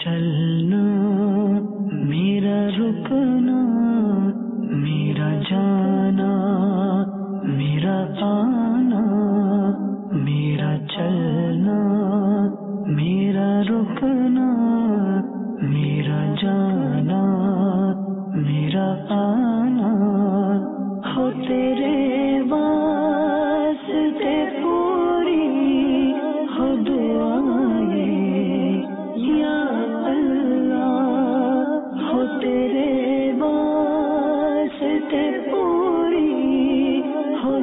چلنا میرا رکنا میرا جانا میرا آنا میرا چلنا میرا رکنا میرا جانا میرا آنا ہو تیرے واسطے پوری ہو دعائیں یا اللہ ہو تیرے واسطے پوری ہو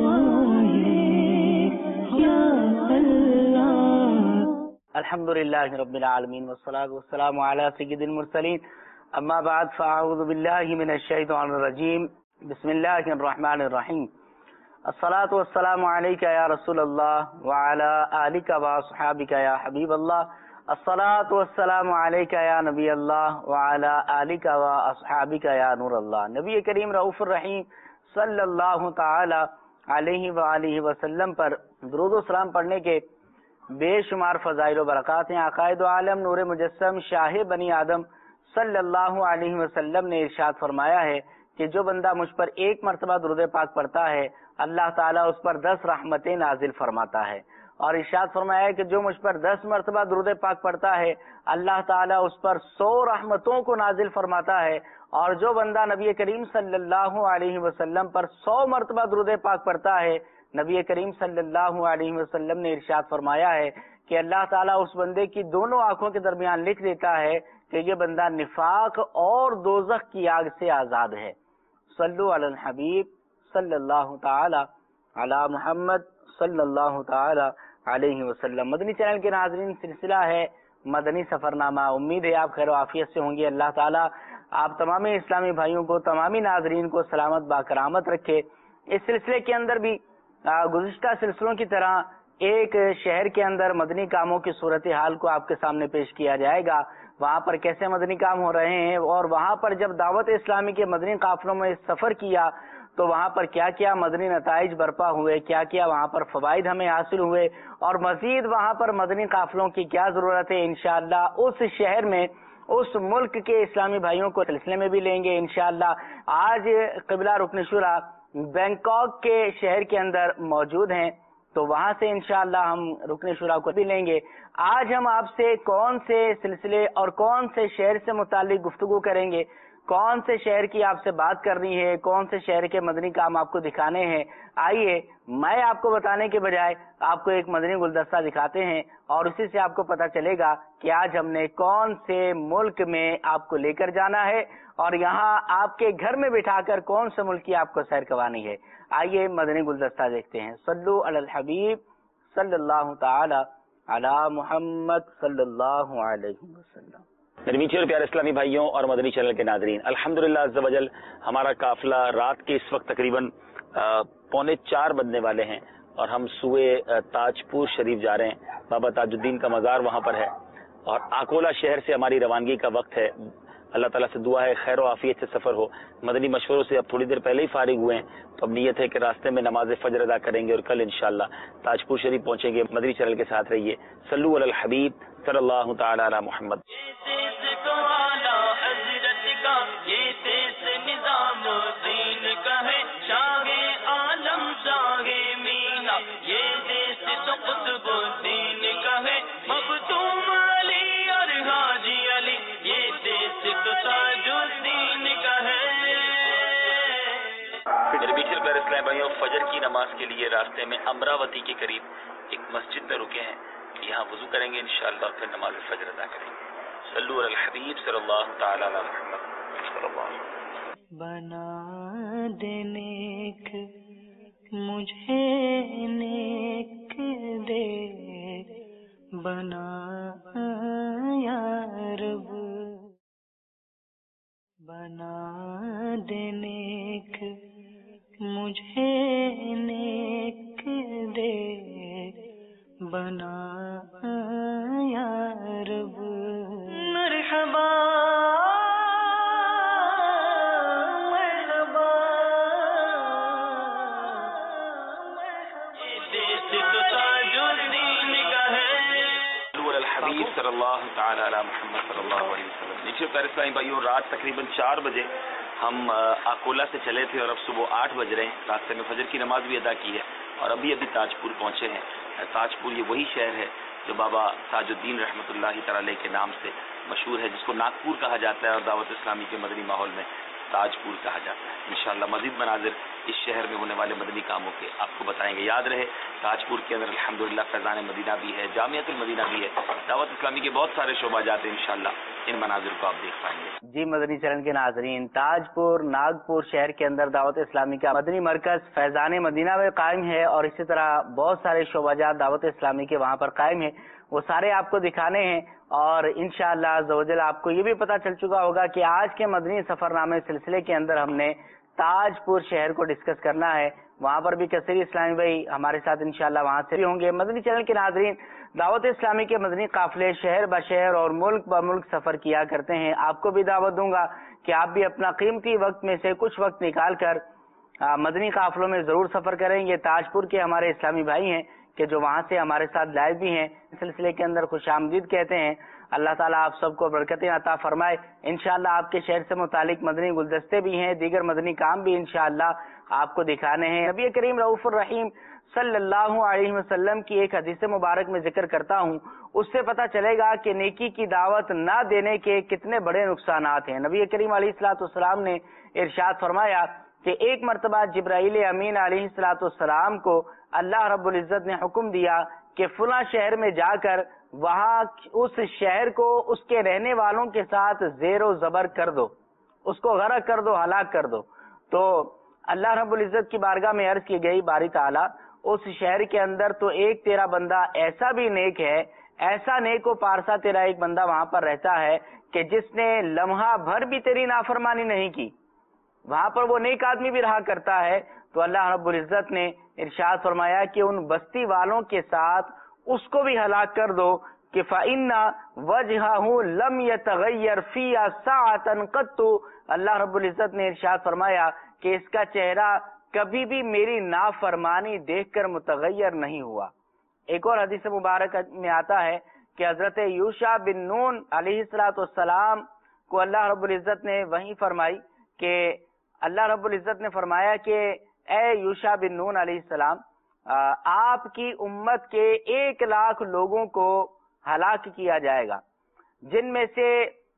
دعائیں یا اللہ۔ الحمدللہ رب العالمین والصلاة والسلام علی سید المرسلین، اما بعد فاعوذ باللہ من الشیطان الرجیم، بسم اللہ الرحمن الرحیم۔ الصلاة والسلام علیک یا رسول اللہ وعلی آلک واصحابک یا حبیب اللہ۔ الصلاة والسلام علیک یا نبی اللہ وعلی آلک واصحابک یا نور اللہ۔ نبی کریم رؤوف الرحیم صلی اللہ تعالی علیہ وآلہ وسلم پر درود و سلام پڑھنے کے بے شمار فضائل و برکات ہیں۔ عقائد عالم نور مجسم شاہ بنی آدم صلی اللہ علیہ وسلم نے ارشاد فرمایا ہے کہ جو بندہ مجھ پر ایک مرتبہ درود پاک پڑھتا ہے اللہ تعالیٰ اس پر 10 رحمتیں نازل فرماتا ہے، اور ارشاد فرمایا ہے کہ جو مجھ پر 10 مرتبہ درود پاک پڑھتا ہے اللہ تعالیٰ اس پر 100 رحمتوں کو نازل فرماتا ہے، اور جو بندہ نبی کریم صلی اللہ علیہ وسلم پر 100 مرتبہ درود پاک پڑھتا ہے نبی کریم صلی اللہ علیہ وسلم نے ارشاد فرمایا ہے کہ اللہ تعالیٰ اس بندے کی دونوں آنکھوں کے درمیان لکھ دیتا ہے کہ یہ بندہ نفاق اور دوزخ کی آگ سے آزاد ہے۔ صلو علی الحبیب صلی اللہ تعالی علی محمد صلی اللہ تعالی علیہ وسلم۔ مدنی چینل کے ناظرین، سلسلہ ہے مدنی سفر نامہ۔ امید ہے آپ خیر و عافیت سے ہوں گے۔ اللہ تعالیٰ آپ تمام اسلامی بھائیوں کو، تمامی ناظرین کو سلامت باکرامت رکھے۔ اس سلسلے کے اندر بھی گزشتہ سلسلوں کی طرح ایک شہر کے اندر مدنی کاموں کی صورتحال کو آپ کے سامنے پیش کیا جائے گا، وہاں پر کیسے مدنی کام ہو رہے ہیں، اور وہاں پر جب دعوت اسلامی کے مدنی قافلوں میں سفر کیا تو وہاں پر کیا کیا مدنی نتائج برپا ہوئے، کیا کیا وہاں پر فوائد ہمیں حاصل ہوئے، اور مزید وہاں پر مدنی قافلوں کی کیا ضرورت ہے۔ انشاءاللہ اس شہر میں اس ملک کے اسلامی بھائیوں کو سلسلے میں بھی لیں گے انشاءاللہ۔ آج قبلہ رکن شورا بینکاک کے شہر کے اندر موجود ہیں، تو وہاں سے انشاءاللہ ہم رکن شورا کو بھی لیں گے۔ آج ہم آپ سے کون سے سلسلے اور کون سے شہر سے متعلق گفتگو کریں گے، کون سے شہر کی آپ سے بات کرنی ہے، کون سے شہر کے مدنی کام آپ کو دکھانے ہیں، آئیے میں آپ کو بتانے کے بجائے آپ کو ایک مدنی گلدستہ دکھاتے ہیں، اور اسی سے آپ کو پتہ چلے گا کہ آج ہم نے کون سے ملک میں آپ کو لے کر جانا ہے، اور یہاں آپ کے گھر میں بٹھا کر کون سے ملک کی آپ کو سیر کروانی ہے۔ آئیے مدنی گلدستہ دیکھتے ہیں۔ صلو علی الحبیب صلی اللہ تعالی علی محمد صلی اللہ علیہ وسلم۔ میرے میٹھے اور پیارے اسلامی بھائیوں اور مدنی چینل کے ناظرین، الحمدللہ عز و جل ہمارا قافلہ رات کے اس وقت تقریباً 3:45 بجنے والے ہیں، اور ہم سوئے تاج پور شریف جا رہے ہیں۔ بابا تاج الدین کا مزار وہاں پر ہے، اور آکولہ شہر سے ہماری روانگی کا وقت ہے۔ اللہ تعالیٰ سے دعا ہے خیر و عافیت سے سفر ہو۔ مدنی مشوروں سے اب تھوڑی دیر پہلے ہی فارغ ہوئے ہیں، تو اب نیت ہے کہ راستے میں نماز فجر ادا کریں گے، اور کل انشاءاللہ تاج پور شریف پہنچیں گے۔ مدنی چینل کے ساتھ رہیے۔ صلو علی الحبیب صلی اللہ تعالی علی محمد۔ میرے بیچ پیارے اسلام بھائیوں، فجر کی نماز کے لیے راستے میں امراوتی کے قریب ایک مسجد میں رکے ہیں، یہاں وضو کریں گے انشاءاللہ، پھر نماز فجر ادا کریں گے۔ صلو علی الحبیب صلی اللہ تعالی علی محمد صلی اللہ علیہ وسلم۔ بنا دے نیک مجھے نیک دے، بنا یا رب، بنا دے نیک مجھے نیک دے، بنا یا رب، مرحبا صلی اللہ تعالی علی محمد صلی اللہ علیہ وسلم. نیچے پیارے اسلامی بھائیوں، رات تقریباً 4 بجے ہم اکولا سے چلے تھے اور اب صبح 8 بج رہے ہیں. راستے میں فجر کی نماز بھی ادا کی ہے اور ابھی تاج پور پہنچے ہیں. تاج پور یہ وہی شہر ہے جو بابا تاج الدین رحمۃ اللہ تعالی کے نام سے مشہور ہے، جس کو ناگپور کہا جاتا ہے اور دعوت اسلامی کے مدنی ماحول میں تاج پور کہا جاتا ہے. انشاءاللہ مزید مناظر اس شہر میں ہونے والے مدنی کاموں کے آپ کو بتائیں گے. یاد رہے تاج پور کے اندر الحمدللہ فیضان مدینہ بھی ہے، جامعۃ المدینہ بھی ہے، دعوت اسلامی کے بہت سارے شعبہ جاتے ہیں. انشاءاللہ ان مناظر کو آپ دیکھ پائیں گے. جی مدنی چینل کے ناظرین، تاج پور ناگپور شہر کے اندر دعوت اسلامی کا مدنی مرکز فیضان مدینہ میں قائم ہے اور اسی طرح بہت سارے شعبہ جات دعوت اسلامی کے وہاں پر قائم ہیں. وہ سارے آپ کو دکھانے ہیں اور انشاءاللہ عز و جل آپ کو یہ بھی پتہ چل چکا ہوگا کہ آج کے مدنی سفر نامے سلسلے کے اندر ہم نے تاج پور شہر کو ڈسکس کرنا ہے. وہاں پر بھی کثیر اسلامی بھائی ہمارے ساتھ انشاءاللہ وہاں سے بھی ہوں گے. مدنی چینل کے ناظرین، دعوت اسلامی کے مدنی قافلے شہر بشہر اور ملک بملک سفر کیا کرتے ہیں. آپ کو بھی دعوت دوں گا کہ آپ بھی اپنا قیمتی وقت میں سے کچھ وقت نکال کر مدنی قافلوں میں ضرور سفر کریں. یہ تاج پور کے ہمارے اسلامی بھائی ہیں کہ جو وہاں سے ہمارے ساتھ لائیو بھی ہیں. اس سلسلے کے اندر خوش آمدید کہتے ہیں. اللہ تعالیٰ آپ سب کو برکتیں عطا فرمائے. انشاءاللہ آپ کے شہر سے متعلق مدنی گلدستے بھی ہیں، دیگر مدنی کام بھی انشاءاللہ آپ کو دکھانے ہیں. نبی کریم رؤوف الرحیم صلی اللہ علیہ وسلم کی ایک حدیث مبارک میں ذکر کرتا ہوں، اس سے پتہ چلے گا کہ نیکی کی دعوت نہ دینے کے کتنے بڑے نقصانات ہیں. نبی کریم علیہ الصلوۃ والسلام نے ارشاد فرمایا کہ ایک مرتبہ جبرائیل امین علیہ الصلوۃ والسلام کو اللہ رب العزت نے حکم دیا کہ فلاں شہر میں جا کر وہاں اس شہر کو اس کے رہنے والوں کے ساتھ زیر و زبر کر دو، اس کو غرق کر دو، ہلاک کر دو. تو اللہ رب العزت کی بارگاہ میں عرض کی گئی، باری تعالیٰ اس شہر کے اندر تو ایک تیرا بندہ ایسا بھی نیک ہے، ایسا نیک و پارسا تیرا ایک بندہ وہاں پر رہتا ہے کہ جس نے لمحہ بھر بھی تیری نافرمانی نہیں کی. وہاں پر وہ نیک آدمی بھی رہا کرتا ہے. تو اللہ رب العزت نے ارشاد فرمایا کہ ان بستی والوں کے ساتھ اس کو بھی ہلاک کر دو کہ فَإِنَّ وَجْهَهُ لَمْ يَتَغَيَّرْ فِيهَا سَاعَةً قَطُّ. اللہ رب العزت نے ارشاد فرمایا کہ اس کا چہرہ کبھی بھی میری نافرمانی دیکھ کر متغیر نہیں ہوا. ایک اور حدیث مبارک میں آتا ہے کہ حضرت یوشع بن نون علیہ السلام کو اللہ رب العزت نے وحی فرمائی کہ اللہ رب العزت نے فرمایا کہ اے یوشع بن نون علیہ السلام، آپ کی امت کے 1,00,000 لوگوں کو ہلاک کیا جائے گا، جن میں سے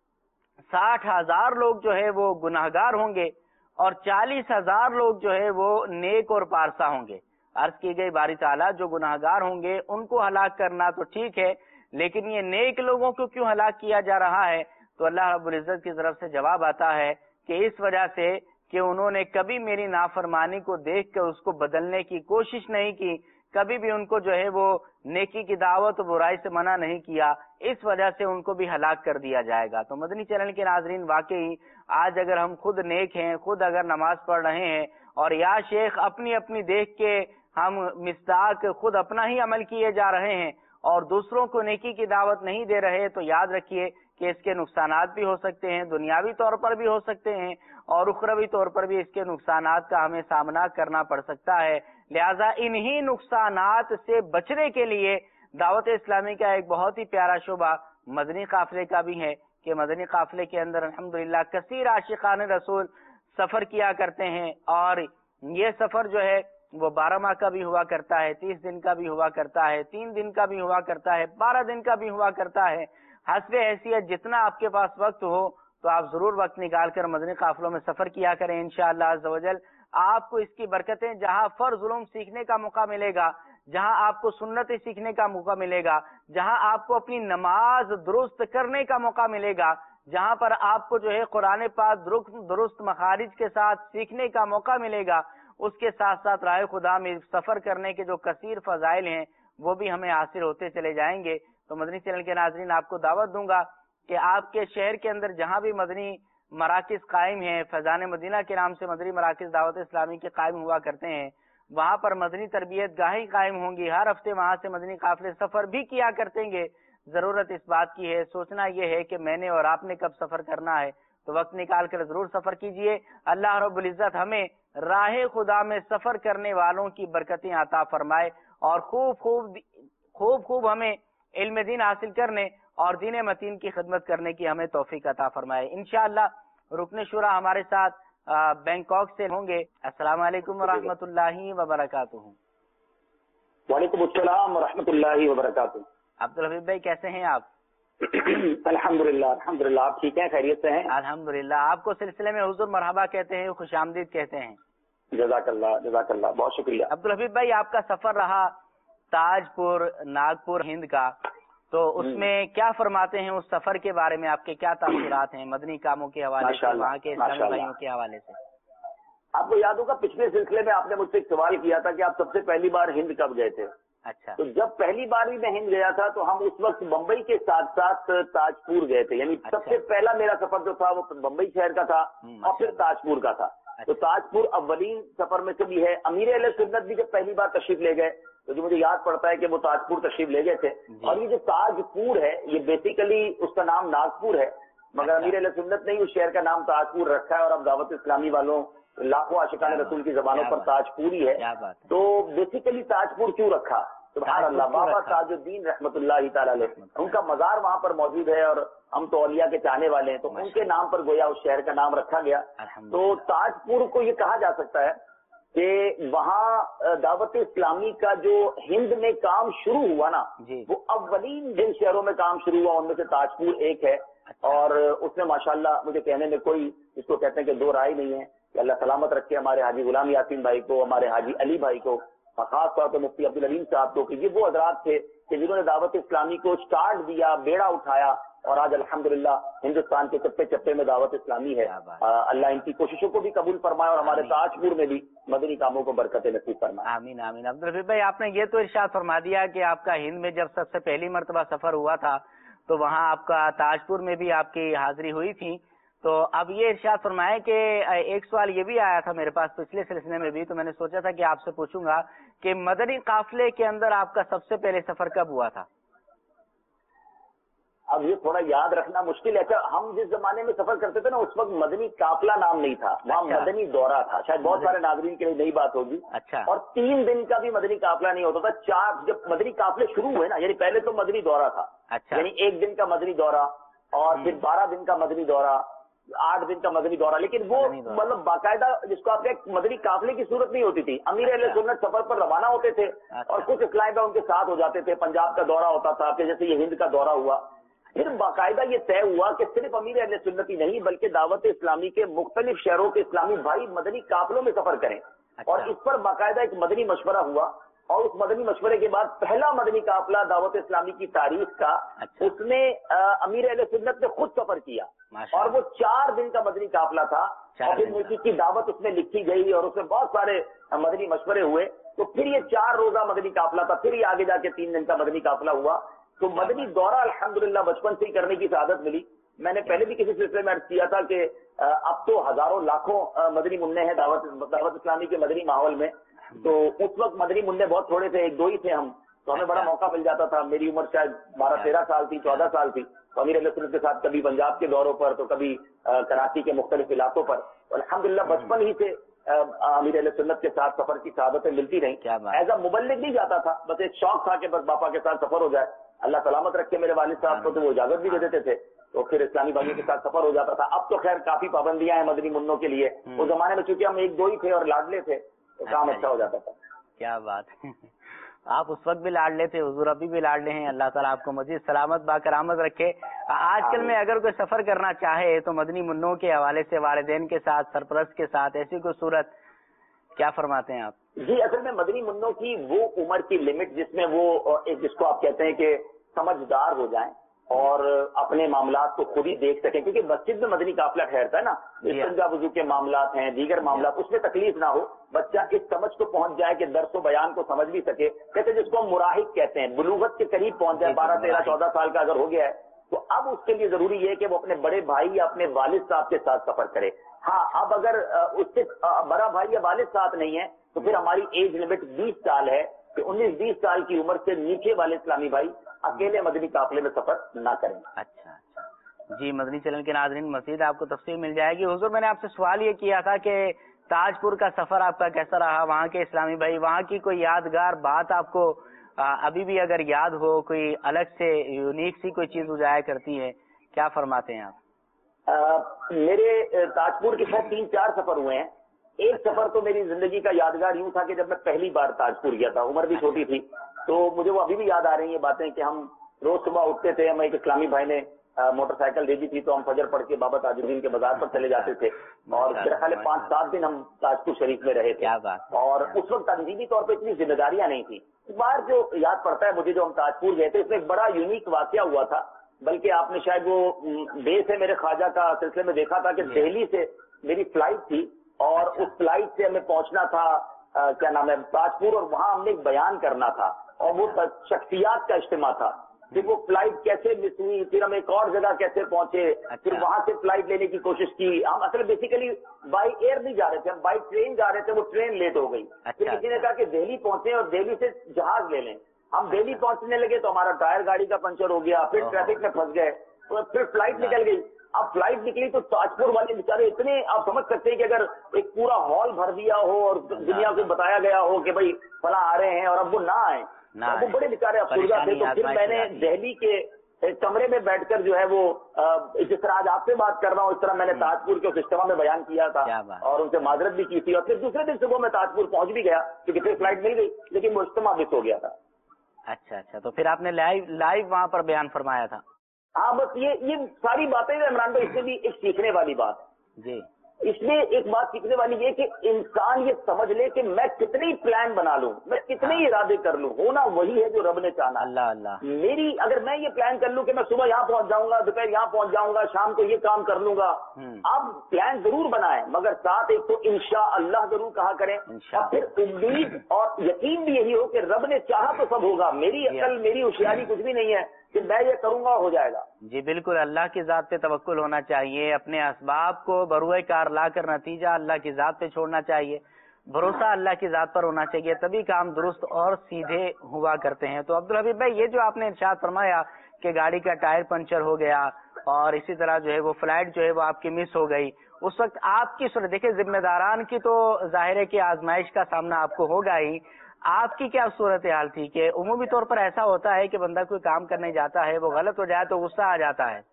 60,000 لوگ جو ہے وہ گناہگار ہوں گے اور 40,000 لوگ جو ہے وہ نیک اور پارسا ہوں گے. عرض کی گئی باری تعالیٰ جو گناہگار ہوں گے ان کو ہلاک کرنا تو ٹھیک ہے، لیکن یہ نیک لوگوں کو کیوں ہلاک کیا جا رہا ہے؟ تو اللہ رب العزت کی طرف سے جواب آتا ہے کہ اس وجہ سے کہ انہوں نے کبھی میری نافرمانی کو دیکھ کر اس کو بدلنے کی کوشش نہیں کی، کبھی بھی ان کو جو ہے وہ نیکی کی دعوت و برائی سے منع نہیں کیا، اس وجہ سے ان کو بھی ہلاک کر دیا جائے گا. تو مدنی چینل کے ناظرین، واقعی آج اگر ہم خود نیک ہیں، خود اگر نماز پڑھ رہے ہیں اور یا شیخ اپنی اپنی دیکھ کے ہم مصداق خود اپنا ہی عمل کیے جا رہے ہیں اور دوسروں کو نیکی کی دعوت نہیں دے رہے، تو یاد رکھیے کہ اس کے نقصانات بھی ہو سکتے ہیں، دنیاوی طور پر بھی ہو سکتے ہیں اور اخروی طور پر بھی اس کے نقصانات کا ہمیں سامنا کرنا پڑ سکتا ہے. لہذا انہی نقصانات سے بچنے کے لیے دعوت اسلامی کا ایک بہت ہی پیارا شعبہ مدنی قافلے کا بھی ہے کہ مدنی قافلے کے اندر الحمدللہ کثیر عاشقان رسول سفر کیا کرتے ہیں اور یہ سفر جو ہے وہ 12 ماہ کا بھی ہوا کرتا ہے، 30 دن کا بھی ہوا کرتا ہے، 3 دن کا بھی ہوا کرتا ہے، 12 دن کا بھی ہوا کرتا ہے. حسب حیثیت جتنا آپ کے پاس وقت ہو تو آپ ضرور وقت نکال کر مدنی قافلوں میں سفر کیا کریں. انشاءاللہ عز و جل آپ کو اس کی برکتیں، جہاں فرض علوم سیکھنے کا موقع ملے گا، جہاں آپ کو سنتیں سیکھنے کا موقع ملے گا، جہاں آپ کو اپنی نماز درست کرنے کا موقع ملے گا، جہاں پر آپ کو جو ہے قرآن پاک درست مخارج کے ساتھ سیکھنے کا موقع ملے گا، اس کے ساتھ ساتھ راہ خدا میں سفر کرنے کے جو کثیر فضائل ہیں وہ بھی ہمیں حاصل ہوتے چلے جائیں گے. تو مدنی چینل کے ناظرین آپ کو دعوت دوں گا کہ آپ کے شہر کے اندر جہاں بھی مدنی مراکز قائم ہیں، فیضان مدینہ کے نام سے مدنی مراکز دعوت اسلامی کے قائم ہوا کرتے ہیں، وہاں پر مدنی تربیت گاہیں قائم ہوں گی. ہر ہفتے وہاں سے مدنی قافلے سفر بھی کیا کرتے گے. ضرورت اس بات کی ہے، سوچنا یہ ہے کہ میں نے اور آپ نے کب سفر کرنا ہے، تو وقت نکال کر ضرور سفر کیجئے. اللہ رب العزت ہمیں راہ خدا میں سفر کرنے والوں کی برکتیں عطا فرمائے اور خوب ہمیں علم دین حاصل کرنے اور دین متین کی خدمت کرنے کی ہمیں توفیق عطا فرمائے. انشاءاللہ رکن شورا ہمارے ساتھ بینکاک سے ہوں گے. السلام علیکم ورحمۃ اللہ وبرکاتہ. وعلیکم السلام ورحمۃ اللہ وبرکاتہ. عبدالحبیب بھائی کیسے ہیں آپ؟ الحمدللہ آپ ٹھیک ہیں، خیریت سے ہیں؟ الحمدللہ. آپ کو سلسلے میں حضور مرحبا کہتے ہیں، خوش آمدید کہتے ہیں. جزاک اللہ، بہت شکریہ. عبدالحبیب بھائی آپ کا سفر رہا تاج پور ناگپور ہند کا، تو اس میں کیا فرماتے ہیں؟ اس سفر کے بارے میں آپ کے کیا تاثرات ہیں مدنی کاموں کے حوالے سے، وہاں کے اسلامی بھائیوں کے حوالے سے؟ آپ کو یاد ہوگا پچھلے سلسلے میں آپ نے مجھ سے ایک سوال کیا تھا کہ آپ سب سے پہلی بار ہند کب گئے تھے. اچھا. تو جب پہلی بار بھی میں ہند گیا تھا تو ہم اس وقت بمبئی کے ساتھ ساتھ تاج پور گئے تھے. یعنی سب سے پہلا میرا سفر جو تھا وہ بمبئی شہر کا تھا اور پھر تاج پور کا تھا. تو تاج پور اولین سفر میں سے بھی ہے. امیر اہل سنت بھی جب پہلی بار تشریف لے گئے تو جو مجھے یاد پڑتا ہے کہ وہ تاج پور تشریف لے گئے تھے. اور یہ جو تاج پور ہے یہ بیسیکلی اس کا نام ناگپور ہے، مگر امیر اہل سنت نے اس شہر کا نام تاج پور رکھا ہے. اور اب دعوت اسلامی والوں لاکھوں عاشقان رسول کی زبانوں پر تاج پور ہی ہے. تو بیسیکلی تاج پور کیوں رکھا؟ سبحان اللہ. بابا تاج الدین رحمۃ اللہ تعالی علیہ، ان کا مزار وہاں پر موجود ہے اور ہم تو اولیاء کے چاہنے والے ہیں، تو ان کے نام پر گویا اس شہر کا نام رکھا گیا. تو تاج پور کو یہ کہا جا سکتا ہے کہ وہاں دعوت اسلامی کا جو ہند میں کام شروع ہوا نا، وہ اولین جن شہروں میں کام شروع ہوا ان میں سے تاج پور ایک ہے. اور اس میں ماشاءاللہ مجھے کہنے میں کوئی اس کو کہتے ہیں کہ دو رائے نہیں ہے کہ اللہ سلامت رکھے ہمارے حاجی غلام یاسین بھائی کو، ہمارے حاجی علی بھائی کو، خاص طور پہ مفتی عبدالعلیم صاحب کو، کہ یہ وہ حضرات تھے کہ جنہوں نے دعوت اسلامی کو سٹارٹ دیا، بیڑا اٹھایا. اور آج الحمدللہ ہندوستان کے چپے چپے میں دعوت اسلامی ہے. اللہ ان کی کوششوں کو بھی قبول فرمائے اور ہمارے تاج پور میں بھی مدنی کاموں کو برکت نصیب فرمائے. آمین آمین. عبدالحبیب بھائی آپ نے یہ تو ارشاد فرما دیا کہ آپ کا ہند میں جب سب سے پہلی مرتبہ سفر ہوا تھا تو وہاں آپ کا تاج پور میں بھی آپ کی حاضری ہوئی تھی. تو اب یہ ارشاد فرمائے کہ ایک سوال یہ بھی آیا تھا میرے پاس پچھلے سلسلے میں بھی، تو میں نے سوچا تھا کہ آپ سے پوچھوں گا کہ مدنی قافلے کے اندر آپ کا سب سے پہلے سفر کب ہوا تھا؟ اب یہ تھوڑا یاد رکھنا مشکل ہے. ہم جس زمانے میں سفر کرتے تھے نا اس وقت مدنی قافلہ نام نہیں تھا، وہاں مدنی دورہ تھا. شاید بہت سارے ناظرین کے لیے نئی بات ہوگی. اچھا. اور 3 دن کا بھی مدنی قافلہ نہیں ہوتا تھا. جب مدنی قافلے شروع ہوئے نا، یعنی پہلے تو مدنی دورہ تھا. اچھا. یعنی 1 دن کا مدنی دورہ اور پھر 12 دن کا مدنی دورہ، 8 دن کا مدنی دورہ. لیکن وہ مطلب باقاعدہ جس کو آپ کے مدنی قافلے کی صورت نہیں ہوتی تھی. امیر اہل سنت سفر پر روانہ ہوتے تھے اور کچھ اسلامی بھائی ان کے ساتھ ہو جاتے تھے. پنجاب کا دورہ ہوتا تھا، پھر جیسے یہ ہند کا دورہ ہوا. پھر باقاعدہ یہ طے ہوا کہ صرف امیر اہل سنت ہی نہیں بلکہ دعوت اسلامی کے مختلف شہروں کے اسلامی بھائی مدنی قافلوں میں سفر کریں. اور اس پر باقاعدہ ایک مدنی مشورہ ہوا. اور اس مدنی مشورے کے بعد پہلا مدنی قافلہ دعوت اسلامی کی تاریخ کا، اس میں امیر اہل سنت نے خود سفر کیا اور وہ 4 دن کا مدنی قافلہ تھا. اور پھر نیکی کی دعوت اس میں لکھی گئی اور اس میں بہت سارے مدنی مشورے ہوئے. تو پھر یہ 4 روزہ مدنی قافلہ تھا. پھر یہ آگے جا کے 3 دن کا مدنی قافلہ ہوا. تو مدنی دورہ الحمدللہ بچپن سے ہی کرنے کی سعادت ملی. میں نے پہلے بھی کسی سلسلے میں عرض کیا تھا کہ اب تو ہزاروں لاکھوں مدنی منع ہیں دعوت اسلامی کے مدنی ماحول میں. تو اس وقت مدنی منع بہت تھوڑے تھے، 1-2 ہی تھے ہم. تو ہمیں بڑا موقع مل جاتا تھا. میری عمر شاید 12-13 سال تھی، 14 سال تھی. تو امیر اہل سنت کے ساتھ کبھی پنجاب کے دوروں پر تو کبھی کراچی کے مختلف علاقوں پر. الحمدللہ بچپن ہی سے امیر اہل سنت کے ساتھ سفر کی سعادتیں ملتی رہیں. ایز اے مبلغ نہیں جاتا تھا، بس ایک شوق تھا کہ بس باپا کے ساتھ سفر ہو جائے. اللہ سلامت رکھے میرے والد صاحب کو، تو وہ اجازت بھی دے دیتے تھے. تو پھر اسلامی بھائیوں کے ساتھ سفر ہو جاتا تھا. اب تو خیر کافی پابندیاں ہیں مدنی منوں کے لیے. اس زمانے میں چونکہ ہم 1-2 ہی تھے اور لاڈلے تھے تو کام اچھا ہو جاتا تھا. کیا بات ہے. آپ اس وقت بھی لاڈلے تھے، حضور ابھی بھی لاڈلے ہیں. اللہ تعالیٰ آپ کو مزید سلامت باکرامت رکھے. آج کل میں اگر کوئی سفر کرنا چاہے تو مدنی منوں کے حوالے سے والدین کے ساتھ، سرپرست کے ساتھ ایسی کوئی صورت کیا فرماتے ہیں آپ؟ جی اصل میں مدنی منوں کی وہ عمر کی لمٹ جس میں وہ جس کو آپ کہتے ہیں کہ سمجھدار ہو جائیں اور اپنے معاملات کو خود ہی دیکھ سکیں. کیونکہ مسجد میں مدنی قافلہ ٹھہرتا ہے نا، استنجا وضو کے معاملات ہیں، دیگر معاملات، اس میں تکلیف نہ ہو. بچہ اس سمجھ کو پہنچ جائے کہ درس و بیان کو سمجھ بھی سکے. کہتے ہیں جس کو ہم مراہق کہتے ہیں، بلوغت کے قریب پہنچ جائے، 12-13-14 سال کا اگر ہو گیا ہے تو اب اس کے لیے ضروری ہے کہ وہ اپنے بڑے بھائی یا اپنے والد صاحب کے ساتھ سفر کرے. ہاں اب اگر اس سے بڑا بھائی یا والد ساتھ نہیں ہے تو پھر ہماری ایج لمٹ 20 سال ہے کہ 19-20 سال کی عمر سے نیچے والے اسلامی بھائی اکیلے مدنی قافلے میں سفر نہ کریں. اچھا. جی مدنی چینل کے ناظرین مزید آپ کو تفصیل مل جائے گی. حضور میں نے آپ سے سوال یہ کیا تھا کہ تاج پور کا سفر آپ کا کیسا رہا، وہاں کے اسلامی بھائی، وہاں کی کوئی یادگار بات آپ کو ابھی بھی اگر یاد ہو کوئی الگ سے یونیک سی کوئی چیز اجایا کرتی ہے، کیا فرماتے ہیں آپ؟ میرے تاج پور کے ساتھ 3-4 سفر ہوئے ہیں. ایک سفر تو میری زندگی کا یادگار یوں تھا کہ جب میں پہلی بار تاج پور گیا تھا، عمر بھی چھوٹی تھی، تو مجھے وہ ابھی بھی یاد آ رہی ہیں باتیں کہ ہم روز صبح اٹھتے تھے. ہمیں ایک اسلامی بھائی نے موٹر سائیکل دے دی تھی، تو ہم فجر پڑھ کے بابا تاج الدین کے بازار پر چلے جاتے تھے، اور میرا خیال ہے 5-7 دن ہم تاج پور شریف میں رہے تھے. اور اس وقت تنظیمی طور پہ اتنی ذمہ داریاں نہیں تھیں. اس بار جو یاد پڑتا ہے مجھے، جو ہم تاج پور گئے تھے، اس میں ایک بڑا یونیک واقعہ ہوا تھا. بلکہ آپ نے شاید وہ دیش ہے میرے خواجہ کا سلسلے میں دیکھا تھا کہ دہلی سے میری فلائٹ تھی، اور اس فلائٹ سے ہمیں پہنچنا تھا کیا نام ہے تاج پور، اور وہاں ہم نے ایک بیان کرنا تھا، اور وہ شخصیات کا اجتماع تھا. پھر وہ فلائٹ کیسے مس ہوئی، پھر ہم ایک اور جگہ کیسے پہنچے، پھر وہاں سے فلائٹ لینے کی کوشش کی. ہم اصل بیسیکلی بائی ایئر نہیں جا رہے تھے، ہم بائی ٹرین جا رہے تھے، وہ ٹرین لیٹ ہو گئی. پھر کسی نے کہا کہ دہلی پہنچے اور دہلی سے جہاز لے لیں. ہم دہلی پہنچنے لگے تو ہمارا ٹائر گاڑی کا پنچر ہو گیا، پھر ٹریفک میں پھنس گئے، پھر فلائٹ نکل گئی. اب فلائٹ نکلی تو تاج پور والے بیچارے اتنے، آپ سمجھ سکتے ہیں کہ اگر ایک پورا ہال بھر دیا ہو اور دنیا کو بتایا گیا ہو کہ بھائی فلاں آ رہے ہیں اور اب وہ نہ آئے، وہ بڑے بیچارے افسردہ تھے. تو پھر میں نے دہلی کے ایک کمرے میں بیٹھ کر جو ہے وہ جس طرح آج آپ سے بات کر رہا ہوں، اس طرح میں نے تاج پور کے اس اجتماع میں بیان کیا تھا اور ان سے معذرت بھی کی تھی. اور پھر دوسرے دن صبح میں تاج پور پہنچ بھی گیا کیونکہ پھر فلائٹ مل گئی، لیکن وہ اجتماع مس ہو گیا تھا. اچھا، تو پھر آپ نے لائیو وہاں پر بیان فرمایا تھا؟ ہاں، بس یہ ساری باتیں عمران بھائی، اس میں بھی ایک سیکھنے والی بات جی. اس میں ایک بات سیکھنے والی یہ کہ انسان یہ سمجھ لے کہ میں کتنی پلان بنا لوں، میں کتنے ارادے کر لوں، ہونا وہی ہے جو رب نے چاہنا. اللہ اگر میں یہ پلان کر لوں کہ میں صبح یہاں پہنچ جاؤں گا، دوپہر یہاں پہنچ جاؤں گا، شام کو یہ کام کر لوں گا، آپ پلان ضرور بنائیں، مگر ساتھ ایک تو انشاءاللہ ضرور کہا کریں، اور پھر امید اور یقین بھی یہی ہو کہ رب نے چاہا تو سب ہوگا. میری عقل، میری ہوشیاری کچھ بھی نہیں ہے کہ میں یہ کروں گا ہو جائے گا. جی بالکل، اللہ کی ذات پہ توکل ہونا چاہیے، اپنے اسباب کو بروئے کار لا کر نتیجہ اللہ کی ذات پہ چھوڑنا چاہیے، بھروسہ اللہ کی ذات پر ہونا چاہیے، تبھی کام درست اور سیدھے ہوا کرتے ہیں. تو عبدالحبیب بھائی، یہ جو آپ نے ارشاد فرمایا کہ گاڑی کا ٹائر پنچر ہو گیا اور اسی طرح جو ہے وہ فلائٹ جو ہے وہ آپ کی مس ہو گئی، اس وقت آپ کی صورت دیکھیں، ذمہ داران کی تو ظاہر ہے کہ آزمائش کا سامنا آپ کو ہوگا ہی، آپ کی کیا صورتحال تھی؟ کہ عمومی طور پر ایسا ہوتا ہے کہ بندہ کوئی کام کرنے جاتا ہے، وہ غلط ہو جائے تو غصہ آ جاتا ہے،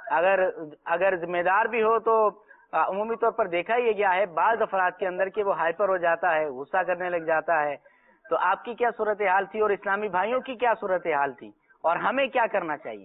اگر ذمہ دار بھی ہو تو عمومی طور پر دیکھا یہ گیا ہے بعض افراد کے اندر کہ وہ ہائپر ہو جاتا ہے، غصہ کرنے لگ جاتا ہے. تو آپ کی کیا صورتحال تھی اور اسلامی بھائیوں کی کیا صورتحال تھی اور ہمیں کیا کرنا چاہیے؟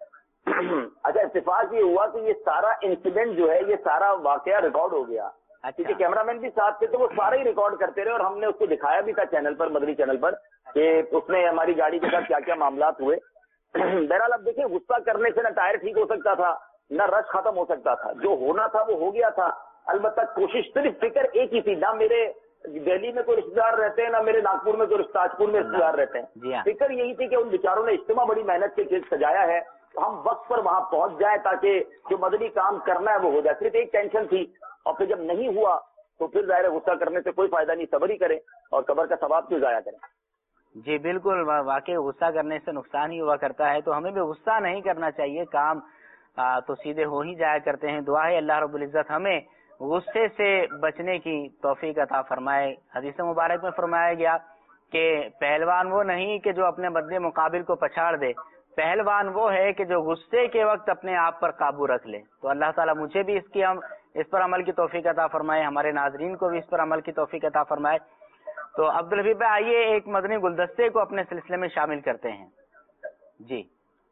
اچھا، اتفاق یہ ہوا کہ یہ سارا انسیڈنٹ جو ہے، یہ سارا واقعہ ریکارڈ ہو گیا. کیونکہ کیمرہ مین بھی ساتھ تھے تو وہ سارا ہی ریکارڈ کرتے رہے، اور ہم نے اس کو دکھایا بھی تھا چینل پر، مدنی چینل پر، کہ اس میں ہماری گاڑی کے ساتھ کیا کیا معاملات ہوئے. بہرحال اب دیکھیں، غصہ کرنے سے نہ ٹائر ٹھیک ہو سکتا تھا، نہ رش ختم ہو سکتا تھا. جو ہونا تھا وہ ہو گیا تھا. البتہ کوشش صرف فکر ایک ہی تھی، نہ میرے دہلی میں کوئی رشتے دار رہتے ہیں، نہ میرے ناگپور میں کوئی تاج پور میں رشتے دار رہتے ہیں. فکر یہی تھی کہ ان بیچاروں نے اجتماع بڑی محنت سے سجایا ہے، ہم وقت پر وہاں پہنچ جائیں تاکہ جو مدنی کام کرنا ہے وہ ہو جائے. صرف ایک ٹینشن تھی، اور پھر جب نہیں ہوا تو پھر ظاہر غصہ کرنے سے کوئی فائدہ نہیں، صبر ہی کریں اور قبر کا ثواب کیوں ضائع کریں. جی بالکل، واقعی غصہ کرنے سے نقصان ہی ہوا کرتا ہے، تو ہمیں بھی غصہ نہیں کرنا چاہیے، کام تو سیدھے ہو ہی جایا کرتے ہیں. دعا ہے اللہ رب العزت ہمیں غصے سے بچنے کی توفیق عطا فرمائے. حدیث مبارک میں فرمایا گیا کہ پہلوان وہ نہیں کہ جو اپنے بدلے مقابل کو پچھاڑ دے، پہلوان وہ ہے کہ جو غصے کے وقت اپنے آپ پر قابو رکھ لے. تو اللہ تعالیٰ مجھے بھی اس پر عمل کی توفیق عطا فرمائے، ہمارے ناظرین کو بھی اس پر عمل کی توفیق عطا فرمائے. تو عبدالحبیب بھائی، آئیے ایک مدنی گلدستے کو اپنے سلسلے میں شامل کرتے ہیں. جی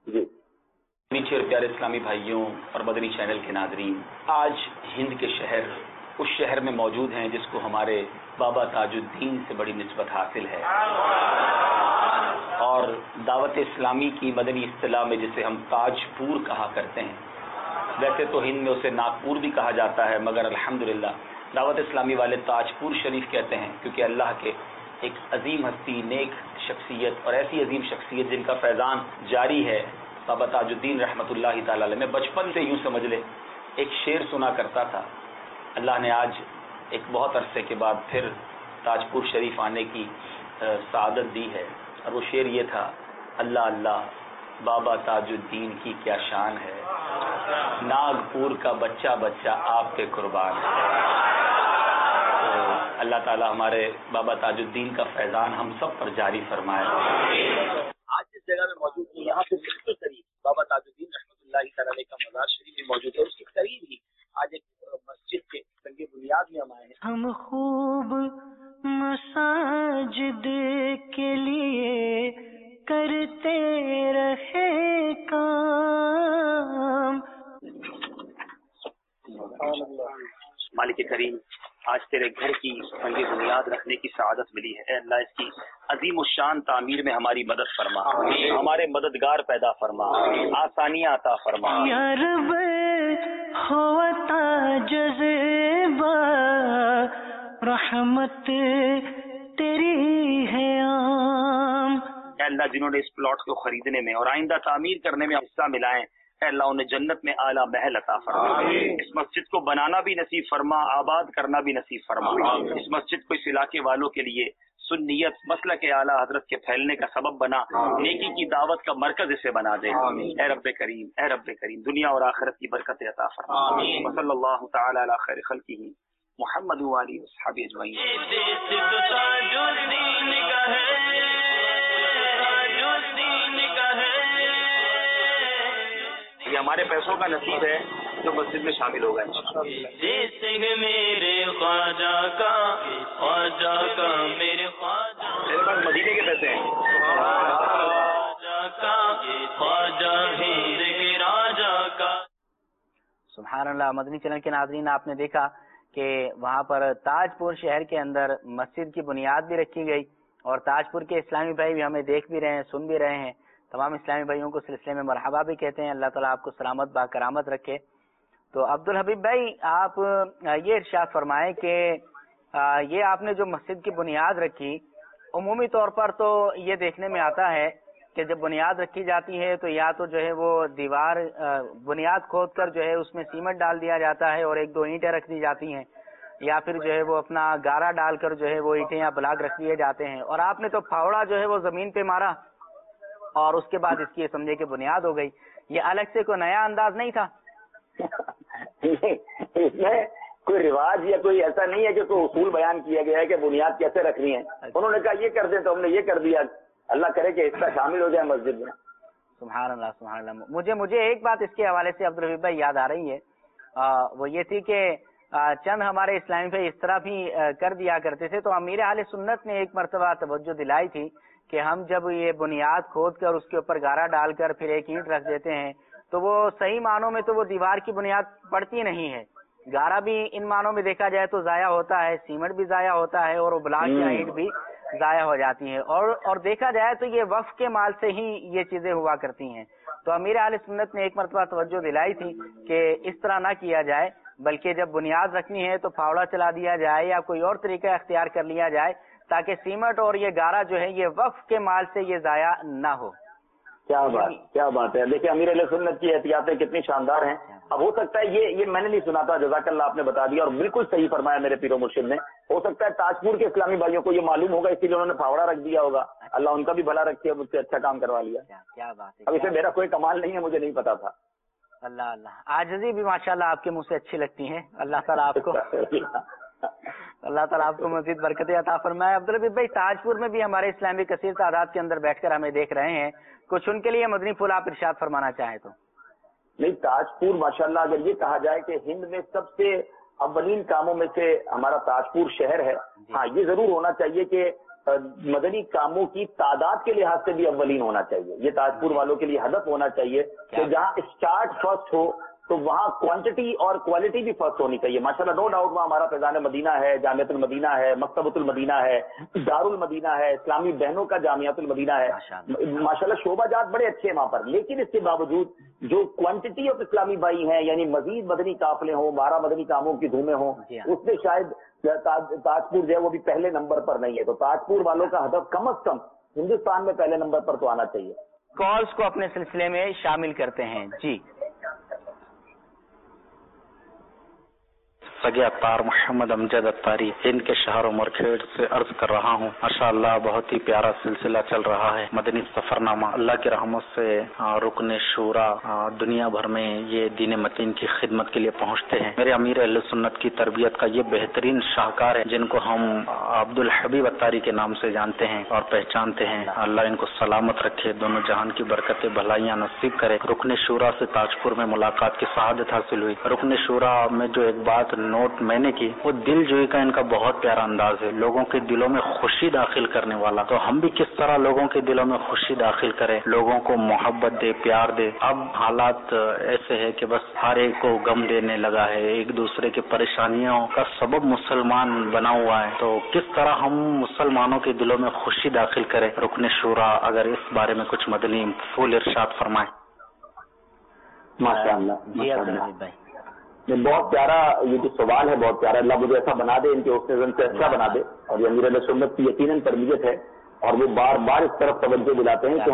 میٹھے پیارے اسلامی بھائیوں اور مدنی چینل کے ناظرین، آج ہند کے شہر، اس شہر میں موجود ہیں جس کو ہمارے بابا تاج الدین سے بڑی نسبت حاصل ہے، اور دعوت اسلامی کی مدنی اصطلاح میں جسے ہم تاج پور کہا کرتے ہیں. ویسے تو ہند میں اسے ناگپور بھی کہا جاتا ہے، مگر الحمدللہ دعوت اسلامی والے تاج پور شریف کہتے ہیں، کیونکہ اللہ کے ایک عظیم ہستی، نیک شخصیت اور ایسی عظیم شخصیت جن کا فیضان جاری ہے، بابا تاج الدین رحمۃ اللہ تعالی علیہ. میں بچپن سے یوں سمجھ لے ایک شعر سنا کرتا تھا. اللہ نے آج ایک بہت عرصے کے بعد پھر تاج پور شریف آنے کی سعادت دی ہے، اور وہ شعر یہ تھا: اللہ اللہ بابا تاج الدین کی کیا شان ہے، ناگپور کا بچہ بچہ آپ کے قربان ہے. اللہ تعالیٰ ہمارے بابا تاج الدین کا فیضان ہم سب پر جاری فرمائے. آج جس جگہ میں موجود ہوں یہاں سے بالکل قریب بابا تاج الدین رحمۃ اللہ تعالی کا مزار شریف بھی موجود ہے. اس کے قریب ہی آج ایک مسجد کے سنگ بنیاد میں ہم آئے ہیں. ہم خوب مساجد کے لیے کرتے رہے کام. مالک کریم آج تیرے گھر کی سنگ بنیاد رکھنے کی سعادت ملی ہے. اے اللہ اس کی عظیم الشان تعمیر میں ہماری مدد فرما, ہمارے مددگار پیدا فرما, آسانیاں عطا فرما. یا رب ہوتا جذبہ رحمت تیری ہے عام. اے اللہ جنہوں نے اس پلاٹ کو خریدنے میں اور آئندہ تعمیر کرنے میں حصہ ملائے, اے اللہ انہیں جنت میں اعلیٰ محل عطا فرما. اس مسجد کو بنانا بھی نصیب فرما, آباد کرنا بھی نصیب فرما. اس مسجد کو اس علاقے والوں کے لیے سنیت مسلک اعلیٰ حضرت کے پھیلنے کا سبب بنا, نیکی کی دعوت کا مرکز اسے بنا دے. اے رب کریم, اے رب کریم دنیا اور آخرت کی برکت عطا فرما. صلی اللہ تعالی علی خیر خلقہ محمد و آلہ وصحبہ اجمعین. یہ ہمارے پیسوں کا نصیب ہے جو مسجد میں شامل ہوگا میرے خواجہ کا میرے خواجہ میرے پاس مدینے کے پیسے ہیں. سبحان اللہ. مدنی چینل کے ناظرین, آپ نے دیکھا کہ وہاں پر تاج پور شہر کے اندر مسجد کی بنیاد بھی رکھی گئی, اور تاج پور کے اسلامی بھائی بھی ہمیں دیکھ بھی رہے ہیں, سن بھی رہے ہیں. تمام اسلامی بھائیوں کو سلسلے میں مرحبا بھی کہتے ہیں. اللہ تعالیٰ آپ کو سلامت با کرامت رکھے. تو عبدالحبیب بھائی, آپ یہ ارشاد فرمائیں کہ یہ آپ نے جو مسجد کی بنیاد رکھی, عمومی طور پر تو یہ دیکھنے میں آتا ہے کہ جب بنیاد رکھی جاتی ہے تو یا تو جو ہے وہ دیوار بنیاد کھود کر جو ہے اس میں سیمنٹ ڈال دیا جاتا ہے اور ایک دو اینٹیں رکھ دی جاتی ہیں, یا پھر جو ہے وہ اپنا گارا ڈال کر جو ہے وہ اینٹیں یا بلاک رکھ دیے جاتے ہیں. اور آپ نے تو پھاوڑا جو ہے وہ زمین پہ مارا اور اس کے بعد اس کی سمجھے کہ بنیاد ہو گئی. یہ الگ سے کوئی نیا انداز نہیں تھا؟ اس میں کوئی رواج یا کوئی ایسا نہیں ہے کہ کوئی اصول بیان کیا گیا ہے کہ بنیاد کیسے رکھنی ہے. انہوں نے کہا یہ کر دیں تو ہم نے یہ کر دیا. اللہ کرے کہ اس کا شامل ہو جائے مسجد میں. سبحان اللہ سبحان اللہ. مجھے ایک بات اس کے حوالے سے عبدالحبیب بھائی یاد آ رہی ہے, وہ یہ تھی کہ چند ہمارے اسلامی بھائی اس طرح بھی کر دیا کرتے تھے. تو امیر اہل سنت نے ایک مرتبہ توجہ دلائی تھی کہ ہم جب یہ بنیاد کھود کر اس کے اوپر گارا ڈال کر پھر ایک اینٹ رکھ دیتے ہیں تو وہ صحیح معنوں میں تو وہ دیوار کی بنیاد پڑتی نہیں ہے. گارا بھی ان معنوں میں دیکھا جائے تو ضائع ہوتا ہے, سیمنٹ بھی ضائع ہوتا ہے, اور وہ بلاک یا اینٹ بھی ضائع ہو جاتی ہیں. اور دیکھا جائے تو یہ وقف کے مال سے ہی یہ چیزیں ہوا کرتی ہیں. تو امیر اہل سنت نے ایک مرتبہ توجہ دلائی تھی کہ اس طرح نہ کیا جائے, بلکہ جب بنیاد رکھنی ہے تو پھاوڑا چلا دیا جائے یا کوئی اور طریقہ اختیار کر لیا جائے تاکہ سیمنٹ اور یہ گارا جو ہے یہ وقف کے مال سے یہ ضائع نہ ہو. کیا بات ہے. دیکھیں امیر اہل سنت کی احتیاطیں کتنی شاندار ہیں. اب ہو سکتا ہے یہ میں نے نہیں سنا تھا, جزاک اللہ آپ نے بتا دیا اور بالکل صحیح فرمایا میرے پیر و مرشد نے. ہو سکتا ہے تاج پور کے اسلامی بھائیوں کو یہ معلوم ہوگا اسی لیے انہوں نے پھاوڑا رکھ دیا ہوگا. اللہ ان کا بھی بھلا رکھے, مجھ سے اچھا کام کروا لیا. کیا بات ہے. اب اسے میرا کوئی کمال نہیں ہے, مجھے نہیں پتا تھا. اللہ اللہ. عاجزی بھی ماشاءاللہ آپ کے منہ سے اچھی لگتی ہیں. اللہ تعالیٰ آپ کو مزید برکتیں عطا فرمائے. عبدالحبیب بھائی, تاج پور میں بھی ہمارے اسلامی کثیر تعداد کے اندر بیٹھ کر ہمیں دیکھ رہے ہیں, کچھ ان کے لیے مدنی پھول آپ ارشاد فرمانا چاہیں تو. نہیں, تاج پور ماشاءاللہ اگر یہ کہا جائے کہ ہند میں سب سے اولین کاموں میں سے ہمارا تاج پور شہر ہے. ہاں, یہ ضرور ہونا چاہیے کہ مدنی کاموں کی تعداد کے لحاظ سے بھی اولین ہونا چاہیے. یہ تاج پور والوں کے لیے ہدف ہونا چاہیے کہ جہاں اسٹارٹ فرسٹ ہو تو وہاں کوانٹٹی اور کوالٹی بھی فرسٹ ہونی چاہیے. ماشاءاللہ نو ڈاؤٹ وہاں ہمارا فیضان مدینہ ہے, جامعۃ المدینہ ہے, مکتبۃ المدینہ ہے, دار المدینہ ہے, اسلامی بہنوں کا جامعۃ المدینہ ہے. ماشاءاللہ شعبہ جات بڑے اچھے ہیں وہاں پر. لیکن اس کے باوجود جو کوانٹٹی آف اسلامی بھائی ہیں, یعنی مزید مدنی قافلے ہوں, 12 مدنی کاموں کی دھومیں ہوں, اس میں شاید تاج پور جو ہے وہ بھی پہلے نمبر پر نہیں ہے. تو تاج پور والوں کا ہدف کم از کم ہندوستان میں پہلے نمبر پر تو آنا چاہیے. کالز کو اپنے سلسلے میں شامل کرتے ہیں. جی سگے اطار محمد امجد اطاری ان کے شہر مرکھیڑ سے عرض کر رہا ہوں. ماشاءاللہ بہت ہی پیارا سلسلہ چل رہا ہے مدنی سفرنامہ. اللہ کی رحمت سے رکن شورا دنیا بھر میں یہ دین متین کی خدمت کے لیے پہنچتے ہیں. میرے امیر اہل سنت کی تربیت کا یہ بہترین شاہکار ہے جن کو ہم عبد الحبیب اطاری کے نام سے جانتے ہیں اور پہچانتے ہیں. اللہ ان کو سلامت رکھے, دونوں جہان کی برکتیں بھلائیاں نصیب کرے. رکن شورا سے تاجپور میں ملاقات کی سعادت حاصل ہوئی. رکن شورا میں جو ایک بات نوٹ میں نے کی وہ دل جوئی کا ان کا بہت پیارا انداز ہے, لوگوں کے دلوں میں خوشی داخل کرنے والا. تو ہم بھی کس طرح لوگوں کے دلوں میں خوشی داخل کریں, لوگوں کو محبت دے, پیار دے. اب حالات ایسے ہے کہ بس ہر ایک کو غم دینے لگا ہے, ایک دوسرے کی پریشانیوں کا سبب مسلمان بنا ہوا ہے. تو کس طرح ہم مسلمانوں کے دلوں میں خوشی داخل کریں. رکن شورا اگر اس بارے میں کچھ مدنی پھول ارشاد فرمائیں. ماشاءاللہ جی عبدالحبیب بھائی, بہت پیارا یہ جو سوال ہے, بہت پیارا. اللہ مجھے ایسا بنا دے, ان کے حسن سے اچھا بنا دے. اور یہ امیر اہل سنت کی یقیناً تربیت ہے اور وہ بار بار اس طرف توجہ دلاتے ہیں کہ